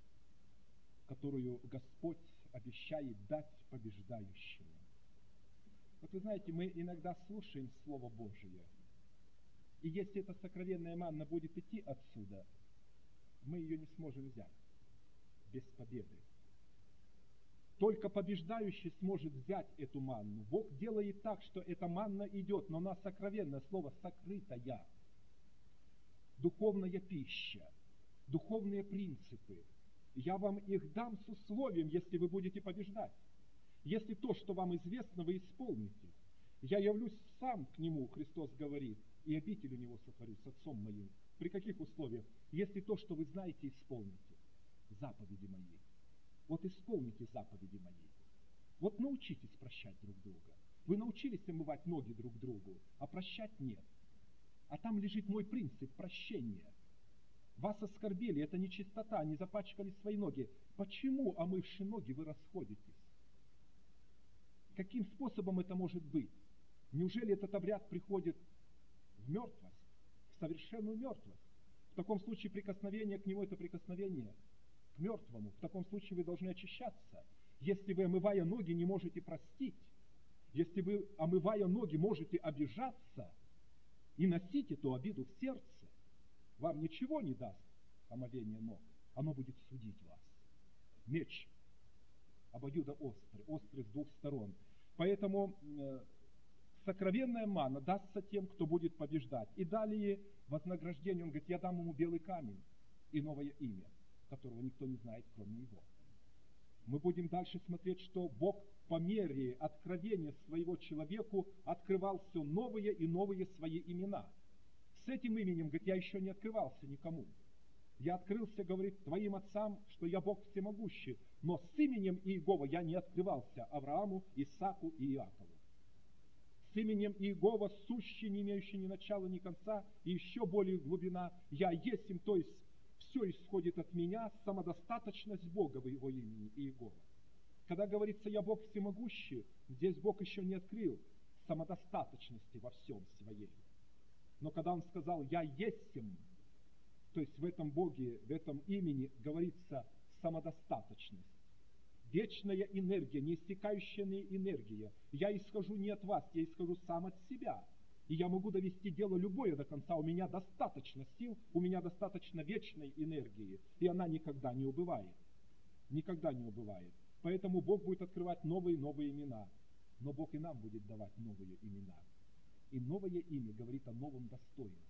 которую Господь обещает дать побеждающему? Вот вы знаете, мы иногда слушаем Слово Божие, и если эта сокровенная манна будет идти отсюда, мы ее не сможем взять без победы. Только побеждающий сможет взять эту манну. Бог делает так, что эта манна идет, но она сокровенное слово сокрытая. Духовная пища, духовные принципы. Я вам их дам с условием, если вы будете побеждать. Если то, что вам известно, вы исполните. Я явлюсь сам к нему, Христос говорит, и обитель у него сотворю с Отцом моим. При каких условиях? Если то, что вы знаете, исполните. Заповеди мои. Вот исполните заповеди мои. Вот научитесь прощать друг друга. Вы научились омывать ноги друг другу, а прощать нет. А там лежит мой принцип прощения. Вас оскорбили, это нечистота, они запачкали свои ноги. Почему, омывши ноги, вы расходитесь? Каким способом это может быть? Неужели этот обряд приходит в мертвость, в совершенную мертвость? В таком случае прикосновение к нему – это прикосновение к мертвому. В таком случае вы должны очищаться. Если вы, омывая ноги, не можете простить, если вы, омывая ноги, можете обижаться и носить эту обиду в сердце, вам ничего не даст омовение ног. Оно будет судить вас. Меч обоюдоострый, острый с двух сторон. Поэтому э, сокровенная манна дастся тем, кто будет побеждать. И далее вознаграждение, он говорит, я дам ему белый камень и новое имя, которого никто не знает, кроме его. Мы будем дальше смотреть, что Бог по мере откровения своего человеку открывал все новые и новые свои имена. С этим именем, говорит, я еще не открывался никому. Я открылся, говорит, твоим отцам, что я Бог всемогущий, но с именем Иегова я не открывался Аврааму, Исааку и Иакову. С именем Иегова, сущий, не имеющий ни начала, ни конца, и еще более глубина, я есть им, то есть все исходит от меня, самодостаточность Бога в его имени Иегова. Когда говорится «я Бог всемогущий», здесь Бог еще не открыл самодостаточности во всем своей. Но когда Он сказал «я есть им», то есть в этом Боге, в этом имени говорится самодостаточность. Вечная энергия, неиссякающая энергия. Я исхожу не от вас, я исхожу сам от себя. И я могу довести дело любое до конца. У меня достаточно сил, у меня достаточно вечной энергии. И она никогда не убывает. Никогда не убывает. Поэтому Бог будет открывать новые и новые имена. Но Бог и нам будет давать новые имена. И новое имя говорит о новом достоинстве.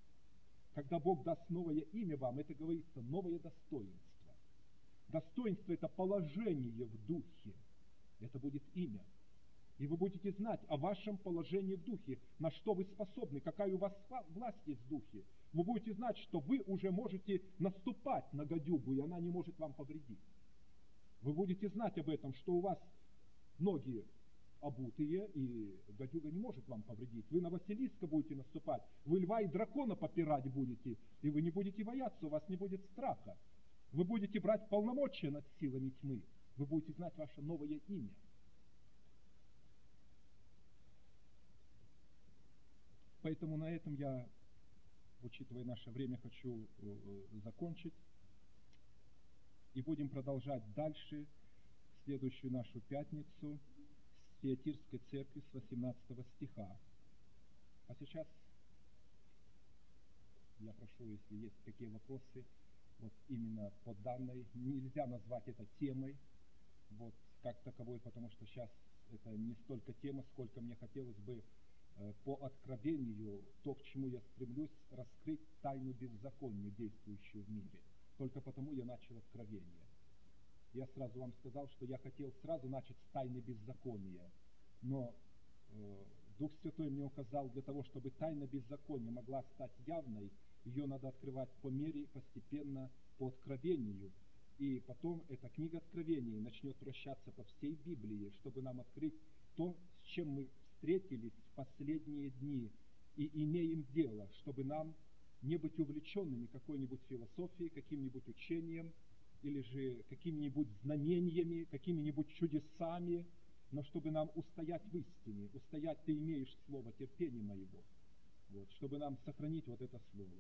Когда Бог даст новое имя вам, это говорится новое достоинство. Достоинство – это положение в духе. Это будет имя. И вы будете знать о вашем положении в духе, на что вы способны, какая у вас власть есть в духе. Вы будете знать, что вы уже можете наступать на гадюгу, и она не может вам повредить. Вы будете знать об этом, что у вас ноги обутые, и гадюга не может вам повредить. Вы на Василиска будете наступать, вы льва и дракона попирать будете, и вы не будете бояться, у вас не будет страха. Вы будете брать полномочия над силами тьмы, вы будете знать ваше новое имя. Поэтому на этом я, учитывая наше время, хочу закончить. И будем продолжать дальше, следующую нашу пятницу, с Тиатирской церкви с восемнадцатого стиха. А сейчас я прошу, если есть какие вопросы, вот именно по данной, нельзя назвать это темой, вот как таковой, потому что сейчас это не столько тема, сколько мне хотелось бы э, по откровению, то, к чему я стремлюсь, раскрыть тайну беззакония, действующую в мире. Только потому я начал откровение. Я сразу вам сказал, что я хотел сразу начать с тайны беззакония, но э, Дух Святой мне указал, для того, чтобы тайна беззакония могла стать явной, ее надо открывать по мере, постепенно, по откровению. И потом эта книга Откровений начнет вращаться по всей Библии, чтобы нам открыть то, с чем мы встретились в последние дни и имеем дело, чтобы нам не быть увлеченными какой-нибудь философией, каким-нибудь учением, или же какими-нибудь знамениями, какими-нибудь чудесами, но чтобы нам устоять в истине. Устоять ты имеешь слово терпения моего. Вот, чтобы нам сохранить вот это слово.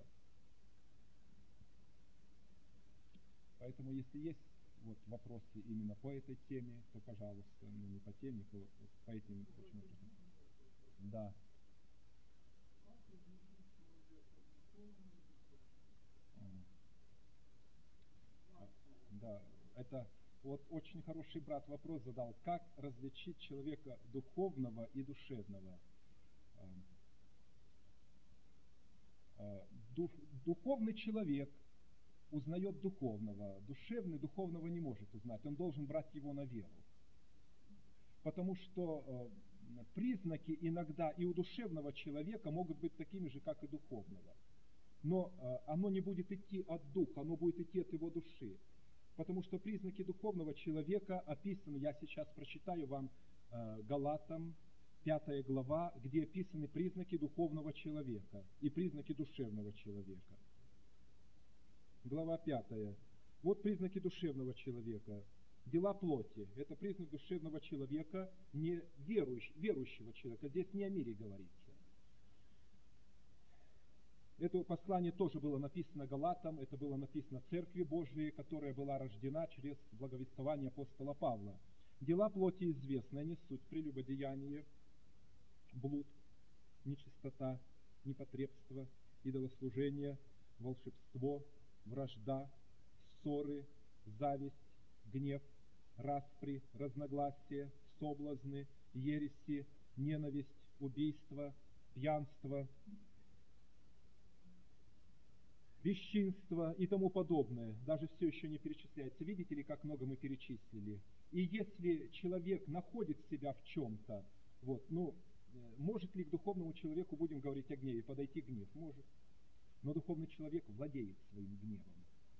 Поэтому, если есть вот вопросы именно по этой теме, то, пожалуйста, ну не по теме, по, по этим очень вопросам. Да. Да, это вот очень хороший брат вопрос задал. Как различить человека духовного и душевного? Дух, духовный человек узнает духовного, душевный духовного не может узнать, он должен брать его на веру. Потому что э, признаки иногда и у душевного человека могут быть такими же, как и духовного. Но э, оно не будет идти от духа, оно будет идти от его души. Потому что признаки духовного человека описаны, я сейчас прочитаю вам э, Галатам, пятая глава, где описаны признаки духовного человека и признаки душевного человека. Глава пятая. Вот признаки душевного человека. Дела плоти. Это признак душевного человека, не верующего, верующего человека. Здесь не о мире говорится. Это послание тоже было написано Галатам, это было написано Церкви Божией, которая была рождена через благовествование апостола Павла. Дела плоти известны, они суть прелюбодеяние, блуд, нечистота, непотребство, идолослужение, волшебство, вражда, ссоры, зависть, гнев, распри, разногласия, соблазны, ереси, ненависть, убийство, пьянство, бесчинство и тому подобное. Даже все еще не перечисляется. Видите ли, как много мы перечислили? И если человек находит себя в чем-то, вот, ну, может ли к духовному человеку, будем говорить о гневе, подойти гнев? Может. Но духовный человек владеет своим гневом.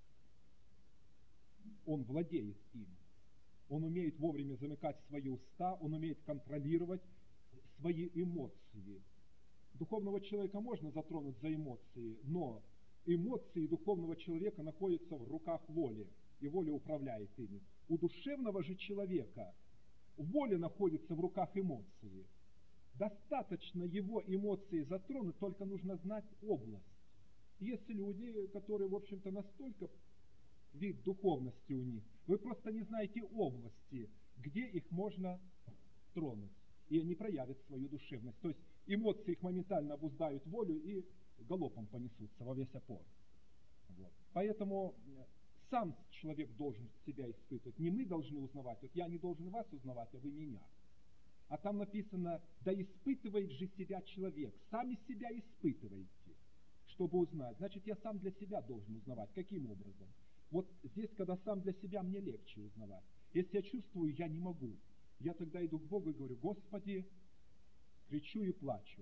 Он владеет им. Он умеет вовремя замыкать свои уста, он умеет контролировать свои эмоции. Духовного человека можно затронуть за эмоции, но эмоции духовного человека находятся в руках воли, и воля управляет ими. У душевного же человека воля находится в руках эмоции. Достаточно его эмоции затронуть, только нужно знать область. Есть люди, которые, в общем-то, настолько вид духовности у них, вы просто не знаете области, где их можно тронуть, и они проявят свою душевность. То есть эмоции их моментально обуздают волю и галопом понесутся во весь опор. Вот. Поэтому сам человек должен себя испытывать. Не мы должны узнавать. Вот я не должен вас узнавать, а вы меня. А там написано, да испытывает же себя человек. Сами себя испытывайте, чтобы узнать. Значит, я сам для себя должен узнавать. Каким образом? Вот здесь, когда сам для себя, мне легче узнавать. Если я чувствую, я не могу. я тогда иду к Богу и говорю: Господи, кричу и плачу.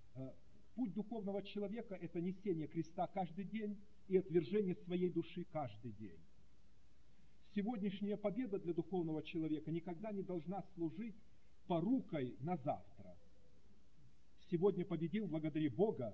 Путь духовного человека – это несение креста каждый день и отвержение своей души каждый день. Сегодняшняя победа для духовного человека никогда не должна служить порукой на завтра. Сегодня победил, благодари Бога,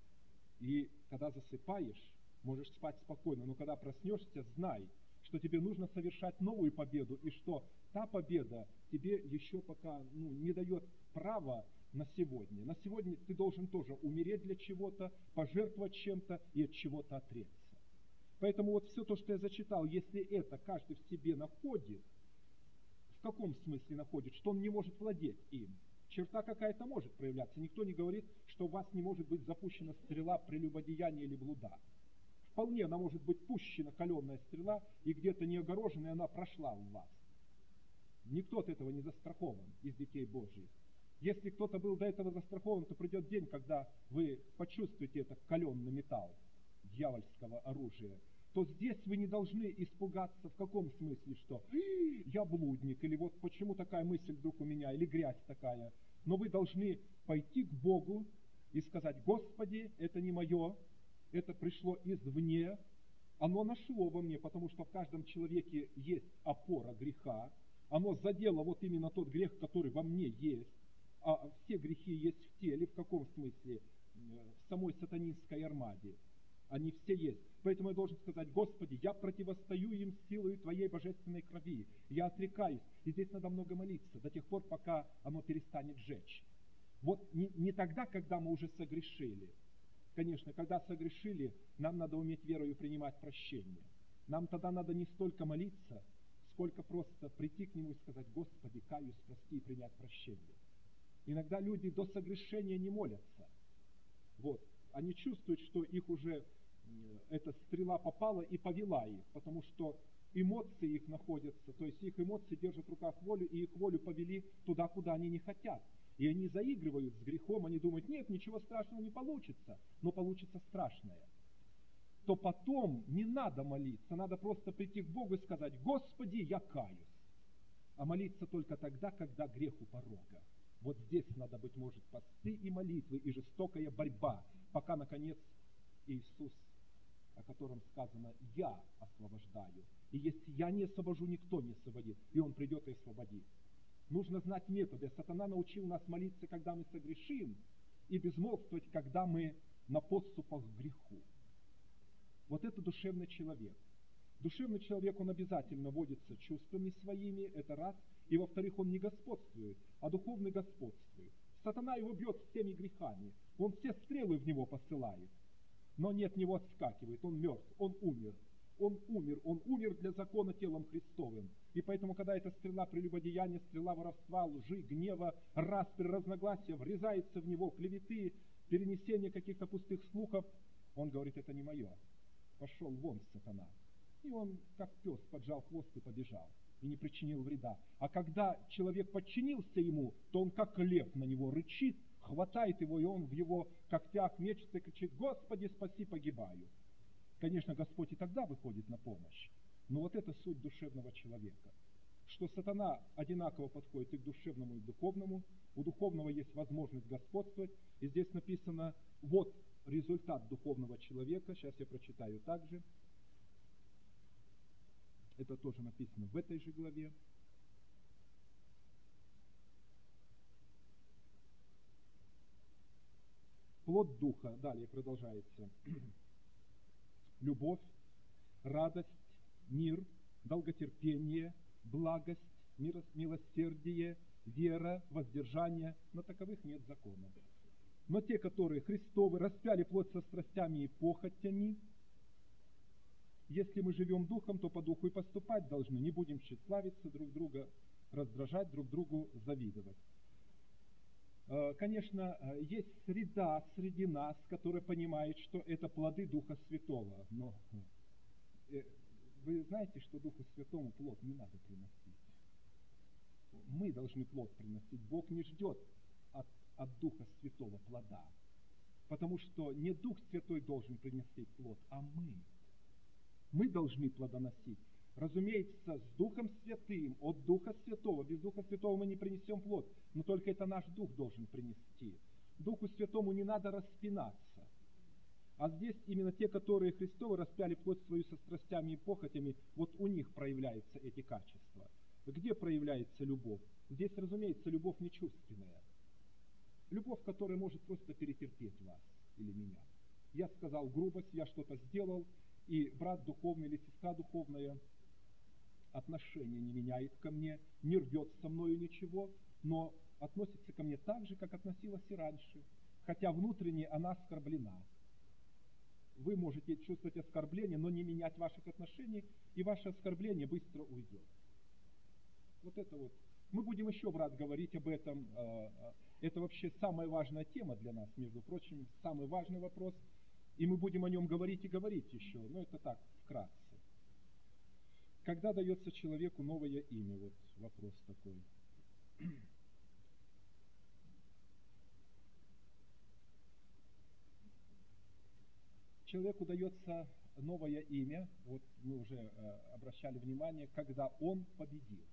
и когда засыпаешь, можешь спать спокойно, но когда проснешься, знай, что тебе нужно совершать новую победу, и что та победа тебе еще пока ну, не дает права на сегодня. На сегодня ты должен тоже умереть для чего-то, пожертвовать чем-то и от чего-то отречься. Поэтому вот все то, что я зачитал, если это каждый в себе находит, в каком смысле находит? Что он не может владеть им. Черта какая-то может проявляться. Никто не говорит, что у вас не может быть запущена стрела прелюбодеяния или блуда. Вполне она может быть пущена, каленая стрела, и где-то не огороженная она прошла в вас. Никто от этого не застрахован из детей Божьих. Если кто-то был до этого застрахован, то придет день, когда вы почувствуете этот каленый металл дьявольского оружия, то здесь вы не должны испугаться в каком смысле, что я блудник, или вот почему такая мысль вдруг у меня, или грязь такая. Но вы должны пойти к Богу и сказать: Господи, это не мое, это пришло извне, оно нашло во мне, потому что в каждом человеке есть опора греха, оно задело вот именно тот грех, который во мне есть, а все грехи есть в теле, в каком смысле? В самой сатанинской армаде. Они все есть. Поэтому я должен сказать: Господи, я противостою им силой Твоей божественной крови. Я отрекаюсь. И здесь надо много молиться до тех пор, пока оно перестанет жечь. Вот не, не тогда, когда мы уже согрешили. Конечно, когда согрешили, нам надо уметь верою принимать прощение. Нам тогда надо не столько молиться, сколько просто прийти к Нему и сказать: Господи, каюсь, прости, и принять прощение. Иногда люди до согрешения не молятся. Вот. Они чувствуют, что их уже эта стрела попала и повела их, потому что эмоции их находятся, то есть их эмоции держат в руках волю, и их волю повели туда, куда они не хотят. И они заигрывают с грехом, они думают: нет, ничего страшного не получится, но получится страшное. То потом не надо молиться, надо просто прийти к Богу и сказать: Господи, я каюсь. А молиться только тогда, когда грех у порога. Вот здесь надо, быть может, посты и молитвы, и жестокая борьба, пока, наконец, Иисус, о котором сказано: «Я освобождаю». И если я не освобожу, никто не освободит. И Он придет и освободит. Нужно знать методы. Сатана научил нас молиться, когда мы согрешим, и безмолвствовать, когда мы на подступах к греху. Вот это душевный человек. Душевный человек, он обязательно водится чувствами своими, это раз. И во-вторых, он не господствует, а духовный господствует. Сатана его бьет всеми грехами. Он все стрелы в него посылает. Но не от него отскакивает, он мертв, он умер. Он умер, он умер для закона телом Христовым. И поэтому, когда эта стрела прелюбодеяния, стрела воровства, лжи, гнева, распри, разногласия врезается в него, клеветы, перенесение каких-то пустых слухов, он говорит: это не мое. Пошел вон, сатана. И он, как пес, поджал хвост и побежал, и не причинил вреда. А когда человек подчинился ему, то он, как лев, на него рычит, хватает его, и он в его когтях мечется и кричит: Господи, спаси, погибаю. Конечно, Господь и тогда выходит на помощь. Но вот это суть душевного человека. Что сатана одинаково подходит и к душевному, и к духовному. У духовного есть возможность господствовать. И здесь написано: вот результат духовного человека. Сейчас я прочитаю также. Это тоже написано в этой же главе. Плод Духа, далее продолжается. Любовь, радость, мир, долготерпение, благость, милосердие, вера, воздержание. На таковых нет закона. Но те, которые Христовы, распяли плоть со страстями и похотями, если мы живем духом, то по духу и поступать должны. Не будем тщеславиться друг друга, раздражать друг другу, завидовать. Конечно, есть среда среди нас, которая понимает, что это плоды Духа Святого. Но вы знаете, что Духу Святому плод не надо приносить. Мы должны плод приносить. Бог не ждет от, от Духа Святого плода. Потому что не Дух Святой должен принести плод, а мы. Мы должны плодоносить. разумеется, с Духом Святым, от Духа Святого. Без Духа Святого мы не принесем плод, но только это наш Дух должен принести. Духу Святому не надо распинаться. А здесь именно те, которые Христовы распяли плоть свою со страстями и похотями, вот у них проявляются эти качества. Где проявляется любовь? Здесь, разумеется, любовь не чувственная. Любовь, которая может просто перетерпеть вас или меня. Я сказал грубость, я что-то сделал, и брат духовный или сестра духовная отношения не меняет ко мне, не рвет со мною ничего, но относится ко мне так же, как относилась и раньше, хотя внутренне она оскорблена. Вы можете чувствовать оскорбление, но не менять ваших отношений, и ваше оскорбление быстро уйдет. Вот это вот. Мы будем еще, брат, говорить об этом. Это вообще самая важная тема для нас, между прочим, самый важный вопрос. И мы будем о нем говорить и говорить еще, но это так, вкратце. Когда дается человеку новое имя? Вот вопрос такой. Человеку дается новое имя, вот мы уже обращали внимание, когда он победил.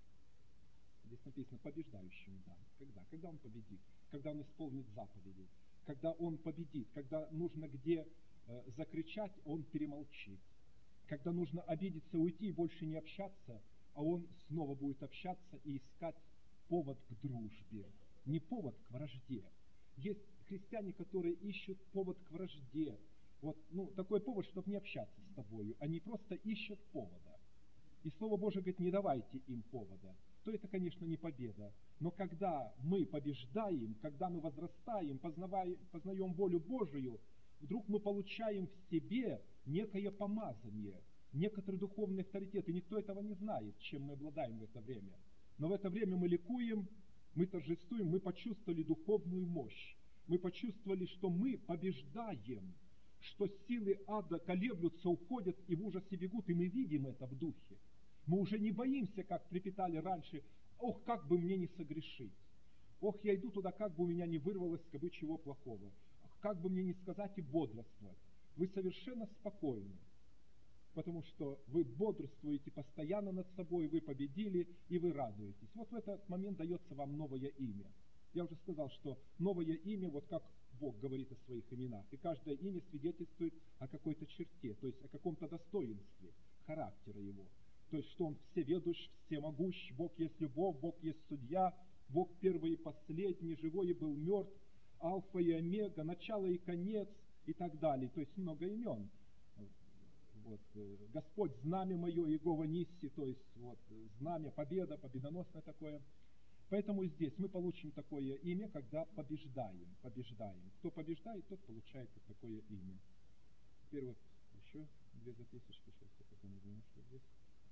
Здесь написано побеждающим, да. Когда? Когда он победит, когда он исполнит заповеди, когда он победит, когда нужно где э, закричать, он перемолчит, когда нужно обидеться, уйти и больше не общаться, а он снова будет общаться и искать повод к дружбе, не повод к вражде. Есть христиане, которые ищут повод к вражде, вот, ну, такой повод, чтобы не общаться с тобою, они просто ищут повода. И Слово Божие говорит, не давайте им повода, то это, конечно, не победа. Но когда мы побеждаем, когда мы возрастаем, познаем волю Божию, вдруг мы получаем в себе некое помазание, некоторый духовный авторитет, и никто этого не знает, чем мы обладаем в это время. Но в это время мы ликуем, мы торжествуем, мы почувствовали духовную мощь, мы почувствовали, что мы побеждаем, что силы ада колеблются, уходят и в ужасе бегут, и мы видим это в духе. Мы уже не боимся, как трепетали раньше, ох, как бы мне не согрешить, ох, я иду туда, как бы у меня не вырвалось скобы чего плохого, как бы мне не сказать и бодрствовать. Вы совершенно спокойны, потому что вы бодрствуете постоянно над собой, вы победили и вы радуетесь. Вот в этот момент дается вам новое имя. Я уже сказал, что новое имя, вот как Бог говорит о своих именах, и каждое имя свидетельствует о какой-то черте, то есть о каком-то достоинстве характера его. То есть, что он всеведущ, всемогущ, Бог есть любовь, Бог есть судья, Бог первый и последний, живой и был мертв, Алфа и Омега, начало и конец и так далее. То есть много имен. Вот, Господь, знамя мое, Иегова Нисси, то есть вот, знамя, победа, победоносное такое. Поэтому здесь мы получим такое имя, когда побеждаем, побеждаем. Кто побеждает, тот получает вот такое имя. Теперь вот еще две записочки, сейчас я пока не знаю, что здесь.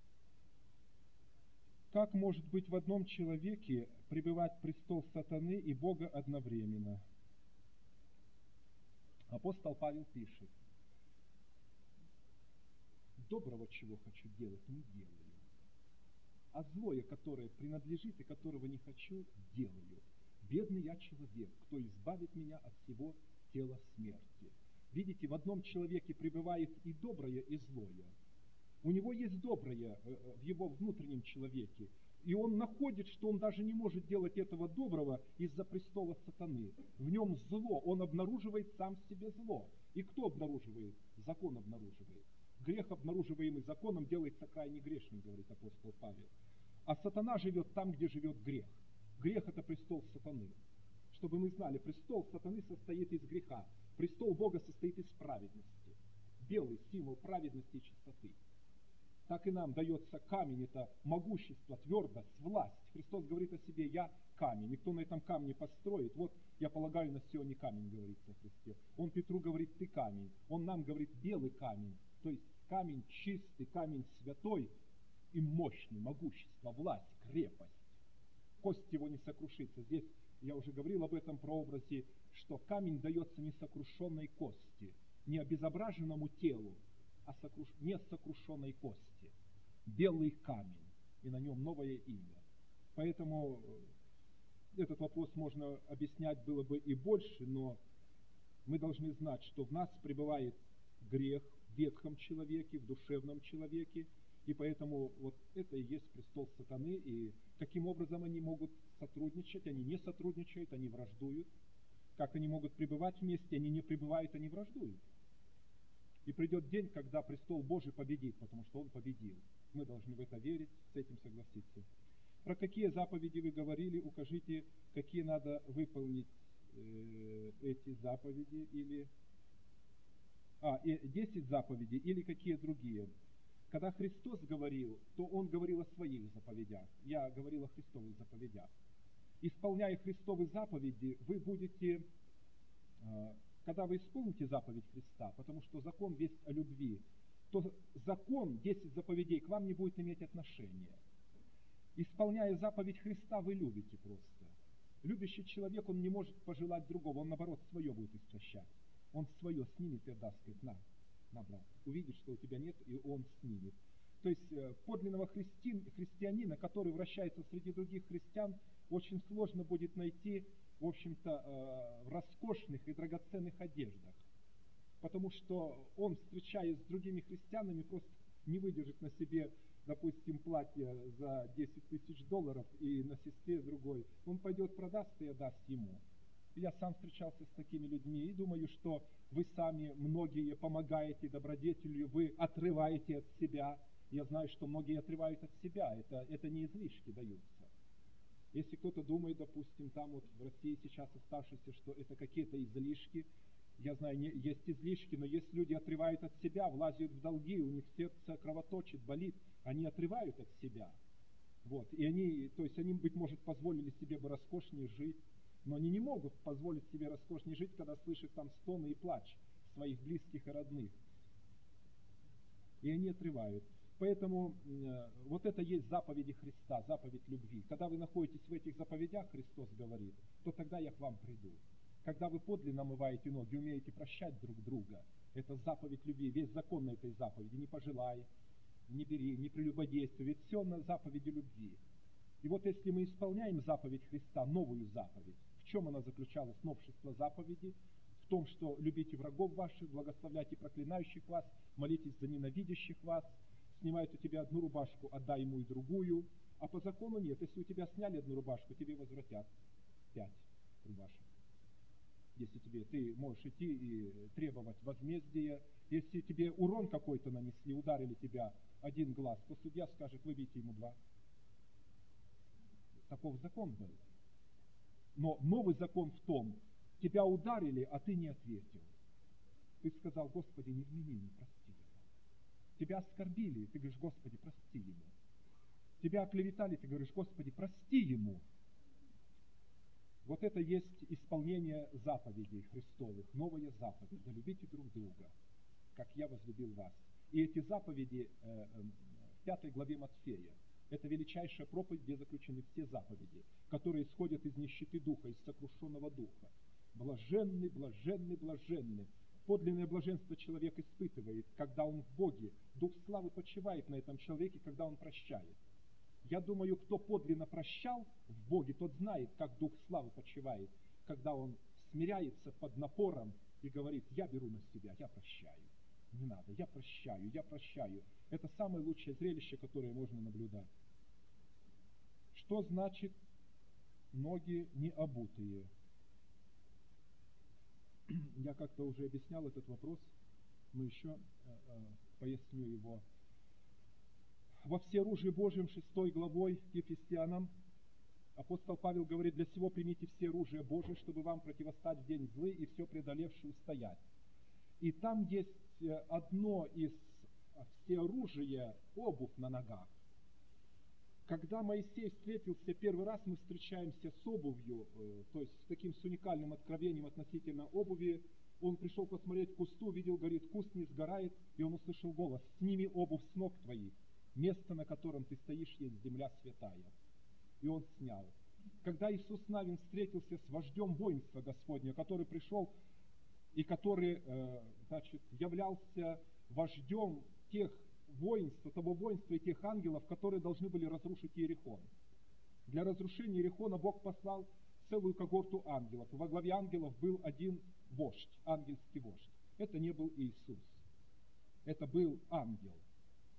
Как может быть в одном человеке пребывать престол сатаны и Бога одновременно? Апостол Павел пишет: доброго, чего хочу делать, не делаю, а злое, которое принадлежит и которого не хочу, делаю. Бедный я человек, кто избавит меня от всего тела смерти. Видите, в одном человеке пребывает и доброе, и злое. У него есть доброе в его внутреннем человеке, и он находит, что он даже не может делать этого доброго из-за престола сатаны. В нем зло, он обнаруживает сам в себе зло. И кто обнаруживает? Закон обнаруживает. Грех, обнаруживаемый законом, делается крайне грешным, говорит апостол Павел. А сатана живет там, где живет грех. Грех – это престол сатаны. Чтобы мы знали, престол сатаны состоит из греха. Престол Бога состоит из праведности. Белый символ праведности и чистоты. Так и нам дается камень, это могущество, твердость, власть. Христос говорит о себе: я камень, никто на этом камне построит. Вот я полагаю на Сионе камень, говорится о Христе. Он Петру говорит: ты камень. Он нам говорит: белый камень. То есть камень чистый, камень святой и мощный, могущество, власть, крепость. Кость его не сокрушится. Здесь я уже говорил об этом прообразе, что камень дается несокрушенной кости, не обезображенному телу, а сокруш... несокрушенной кости. Белый камень, и на нем новое имя. Поэтому этот вопрос можно объяснять было бы и больше, но мы должны знать, что в нас пребывает грех в ветхом человеке, в душевном человеке, И поэтому вот это и есть престол сатаны. И каким образом они могут сотрудничать? Они не сотрудничают, они враждуют. Как они могут пребывать вместе? Они не пребывают, они враждуют. И придет день, когда престол Божий победит, потому что он победил. Мы должны в это верить, с этим согласиться. Про какие заповеди вы говорили? Укажите, какие надо выполнить э, эти заповеди, или а, и десять заповедей, или какие другие. Когда Христос говорил, то Он говорил о своих заповедях. Я говорил о Христовых заповедях. Исполняя Христовы заповеди, вы будете, э, когда вы исполните заповедь Христа, потому что закон весь о любви, то закон, десять заповедей, к вам не будет иметь отношения. Исполняя заповедь Христа, вы любите просто. Любящий человек, он не может пожелать другого, он, наоборот, свое будет истощать. Он свое снимет и отдаст, говорит, на, на, брат. Увидит, что у тебя нет, и он снимет. То есть подлинного христи... христианина, который вращается среди других христиан, очень сложно будет найти, в общем-то, в роскошных и драгоценных одеждах. Потому что он, встречаясь с другими христианами, просто не выдержит на себе, допустим, платье за десять тысяч долларов и на сестре другой. Он пойдет, продаст и отдаст ему. Я сам встречался с такими людьми и думаю, что вы сами, многие, помогаете добродетелью, вы отрываете от себя. Я знаю, что многие отрывают от себя, это, это не излишки даются. Если кто-то думает, допустим, там вот в России сейчас оставшиеся, что это какие-то излишки, я знаю, не, есть излишки, но если люди отрывают от себя, влазят в долги, у них сердце кровоточит, болит, они отрывают от себя. Вот. И они, то есть они, быть может, позволили себе бы роскошнее жить, но они не могут позволить себе роскошнее жить, когда слышат там стоны и плач своих близких и родных. И они отрывают. Поэтому э, вот это есть заповеди Христа, заповедь любви. Когда вы находитесь в этих заповедях, Христос говорит, то тогда я к вам приду. Когда вы подлинно омываете ноги, умеете прощать друг друга, это заповедь любви, весь закон на этой заповеди. Не пожелай, не бери, не прелюбодействуй, ведь все на заповеди любви. И вот если мы исполняем заповедь Христа, новую заповедь, в чем она заключалась, новшество заповеди? В том, что любите врагов ваших, благословляйте проклинающих вас, молитесь за ненавидящих вас, снимает у тебя одну рубашку, отдай ему и другую. А по закону нет, если у тебя сняли одну рубашку, тебе возвратят пять рубашек. Если тебе, ты можешь идти и требовать возмездия. Если тебе урон какой-то нанесли, ударили тебя один глаз, то судья скажет, выбейте ему два. Таков закон был. Но новый закон в том, тебя ударили, а ты не ответил. Ты сказал, Господи, не вмени мне, прости его. Тебя оскорбили, ты говоришь, Господи, прости ему. Тебя оклеветали, ты говоришь, Господи, прости ему. Вот это есть исполнение заповедей Христовых, новая заповедь, да любите друг друга, как я возлюбил вас. И эти заповеди э, э, в пятой главе Матфея, это величайшая проповедь, где заключены все заповеди, которые исходят из нищеты духа, из сокрушенного духа. Блаженный, блаженный, блаженный. Подлинное блаженство человек испытывает, когда он в Боге. Дух славы почивает на этом человеке, когда он прощает. Я думаю, кто подлинно прощал в Боге, тот знает, как Дух славы почивает, когда он смиряется под напором и говорит, я беру на себя, я прощаю. Не надо, я прощаю, я прощаю. Это самое лучшее зрелище, которое можно наблюдать. Что значит ноги не обутые? Я как-то уже объяснял этот вопрос, но еще э, э, поясню его. Во всеоружии Божьем, шестой главой Ефесянам, апостол Павел говорит, для сего примите все оружие Божие, чтобы вам противостать в день злый и все преодолевший устоять. И там есть одно из всеоружия обувь на ногах. Когда Моисей встретился первый раз, мы встречаемся с обувью, то есть с таким с уникальным откровением относительно обуви. Он пришел посмотреть к кусту, видел, говорит, куст не сгорает, и он услышал голос, сними обувь с ног твоих, место, на котором ты стоишь, есть земля святая. И он снял. Когда Иисус Навин встретился с вождем воинства Господня, который пришел и который, значит, являлся вождем тех воинства, того воинства и тех ангелов, которые должны были разрушить Иерихон. Для разрушения Иерихона Бог послал целую когорту ангелов. И во главе ангелов был один вождь, ангельский вождь. Это не был Иисус. Это был ангел.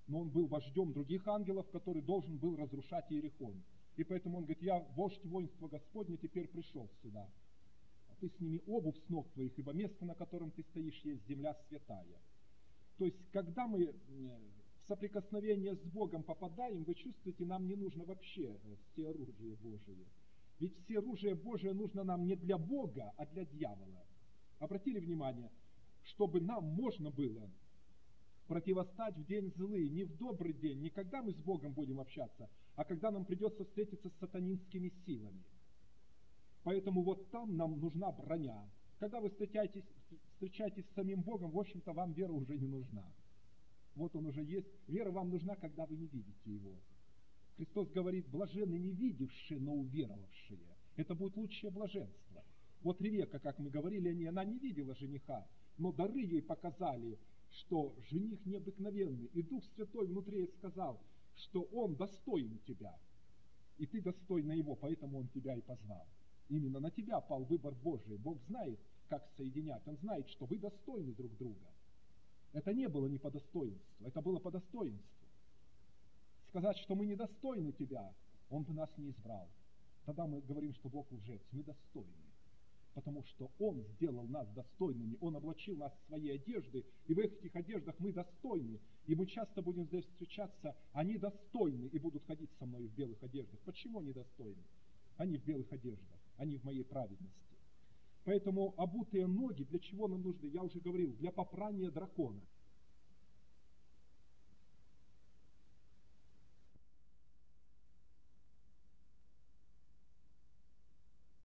но он был вождем других ангелов, который должен был разрушать Иерихон. И поэтому он говорит, я вождь воинства Господня, теперь пришел сюда. А ты сними обувь с ног твоих, ибо место, на котором ты стоишь, есть земля святая. То есть, когда мы в соприкосновение с Богом попадаем, вы чувствуете, нам не нужно вообще все оружие Божие. Ведь все оружие Божие нужно нам не для Бога, а для дьявола. Обратили внимание, чтобы нам можно было противостать в день злый, не в добрый день, не когда мы с Богом будем общаться, а когда нам придется встретиться с сатанинскими силами. Поэтому вот там нам нужна броня. Когда вы встречаетесь, встречаетесь с самим Богом, в общем-то, вам вера уже не нужна. Вот он уже есть. Вера вам нужна, когда вы не видите Его. Христос говорит, блаженны не видевшие, но уверовавшие. Это будет лучшее блаженство. Вот Ревека, как мы говорили о ней, она не видела жениха, но дары ей показали, что жених необыкновенный. И Дух Святой внутри ей сказал, что он достоин тебя, и ты достойна его, поэтому он тебя и позвал. Именно на тебя пал выбор Божий. Бог знает, как соединять. Он знает, что вы достойны друг друга. Это не было не по достоинству, это было по достоинству. Сказать, что мы недостойны тебя, он бы нас не избрал. Тогда мы говорим, что Бог лжец. Мы достойны, потому что Он сделал нас достойными, Он облачил нас в свои одежды, и в этих одеждах мы достойны. И мы часто будем здесь встречаться, они достойны и будут ходить со мной в белых одеждах. Почему они достойны? Они в белых одеждах, они в моей праведности. Поэтому обутые ноги для чего нам нужны? Я уже говорил, для попрания дракона.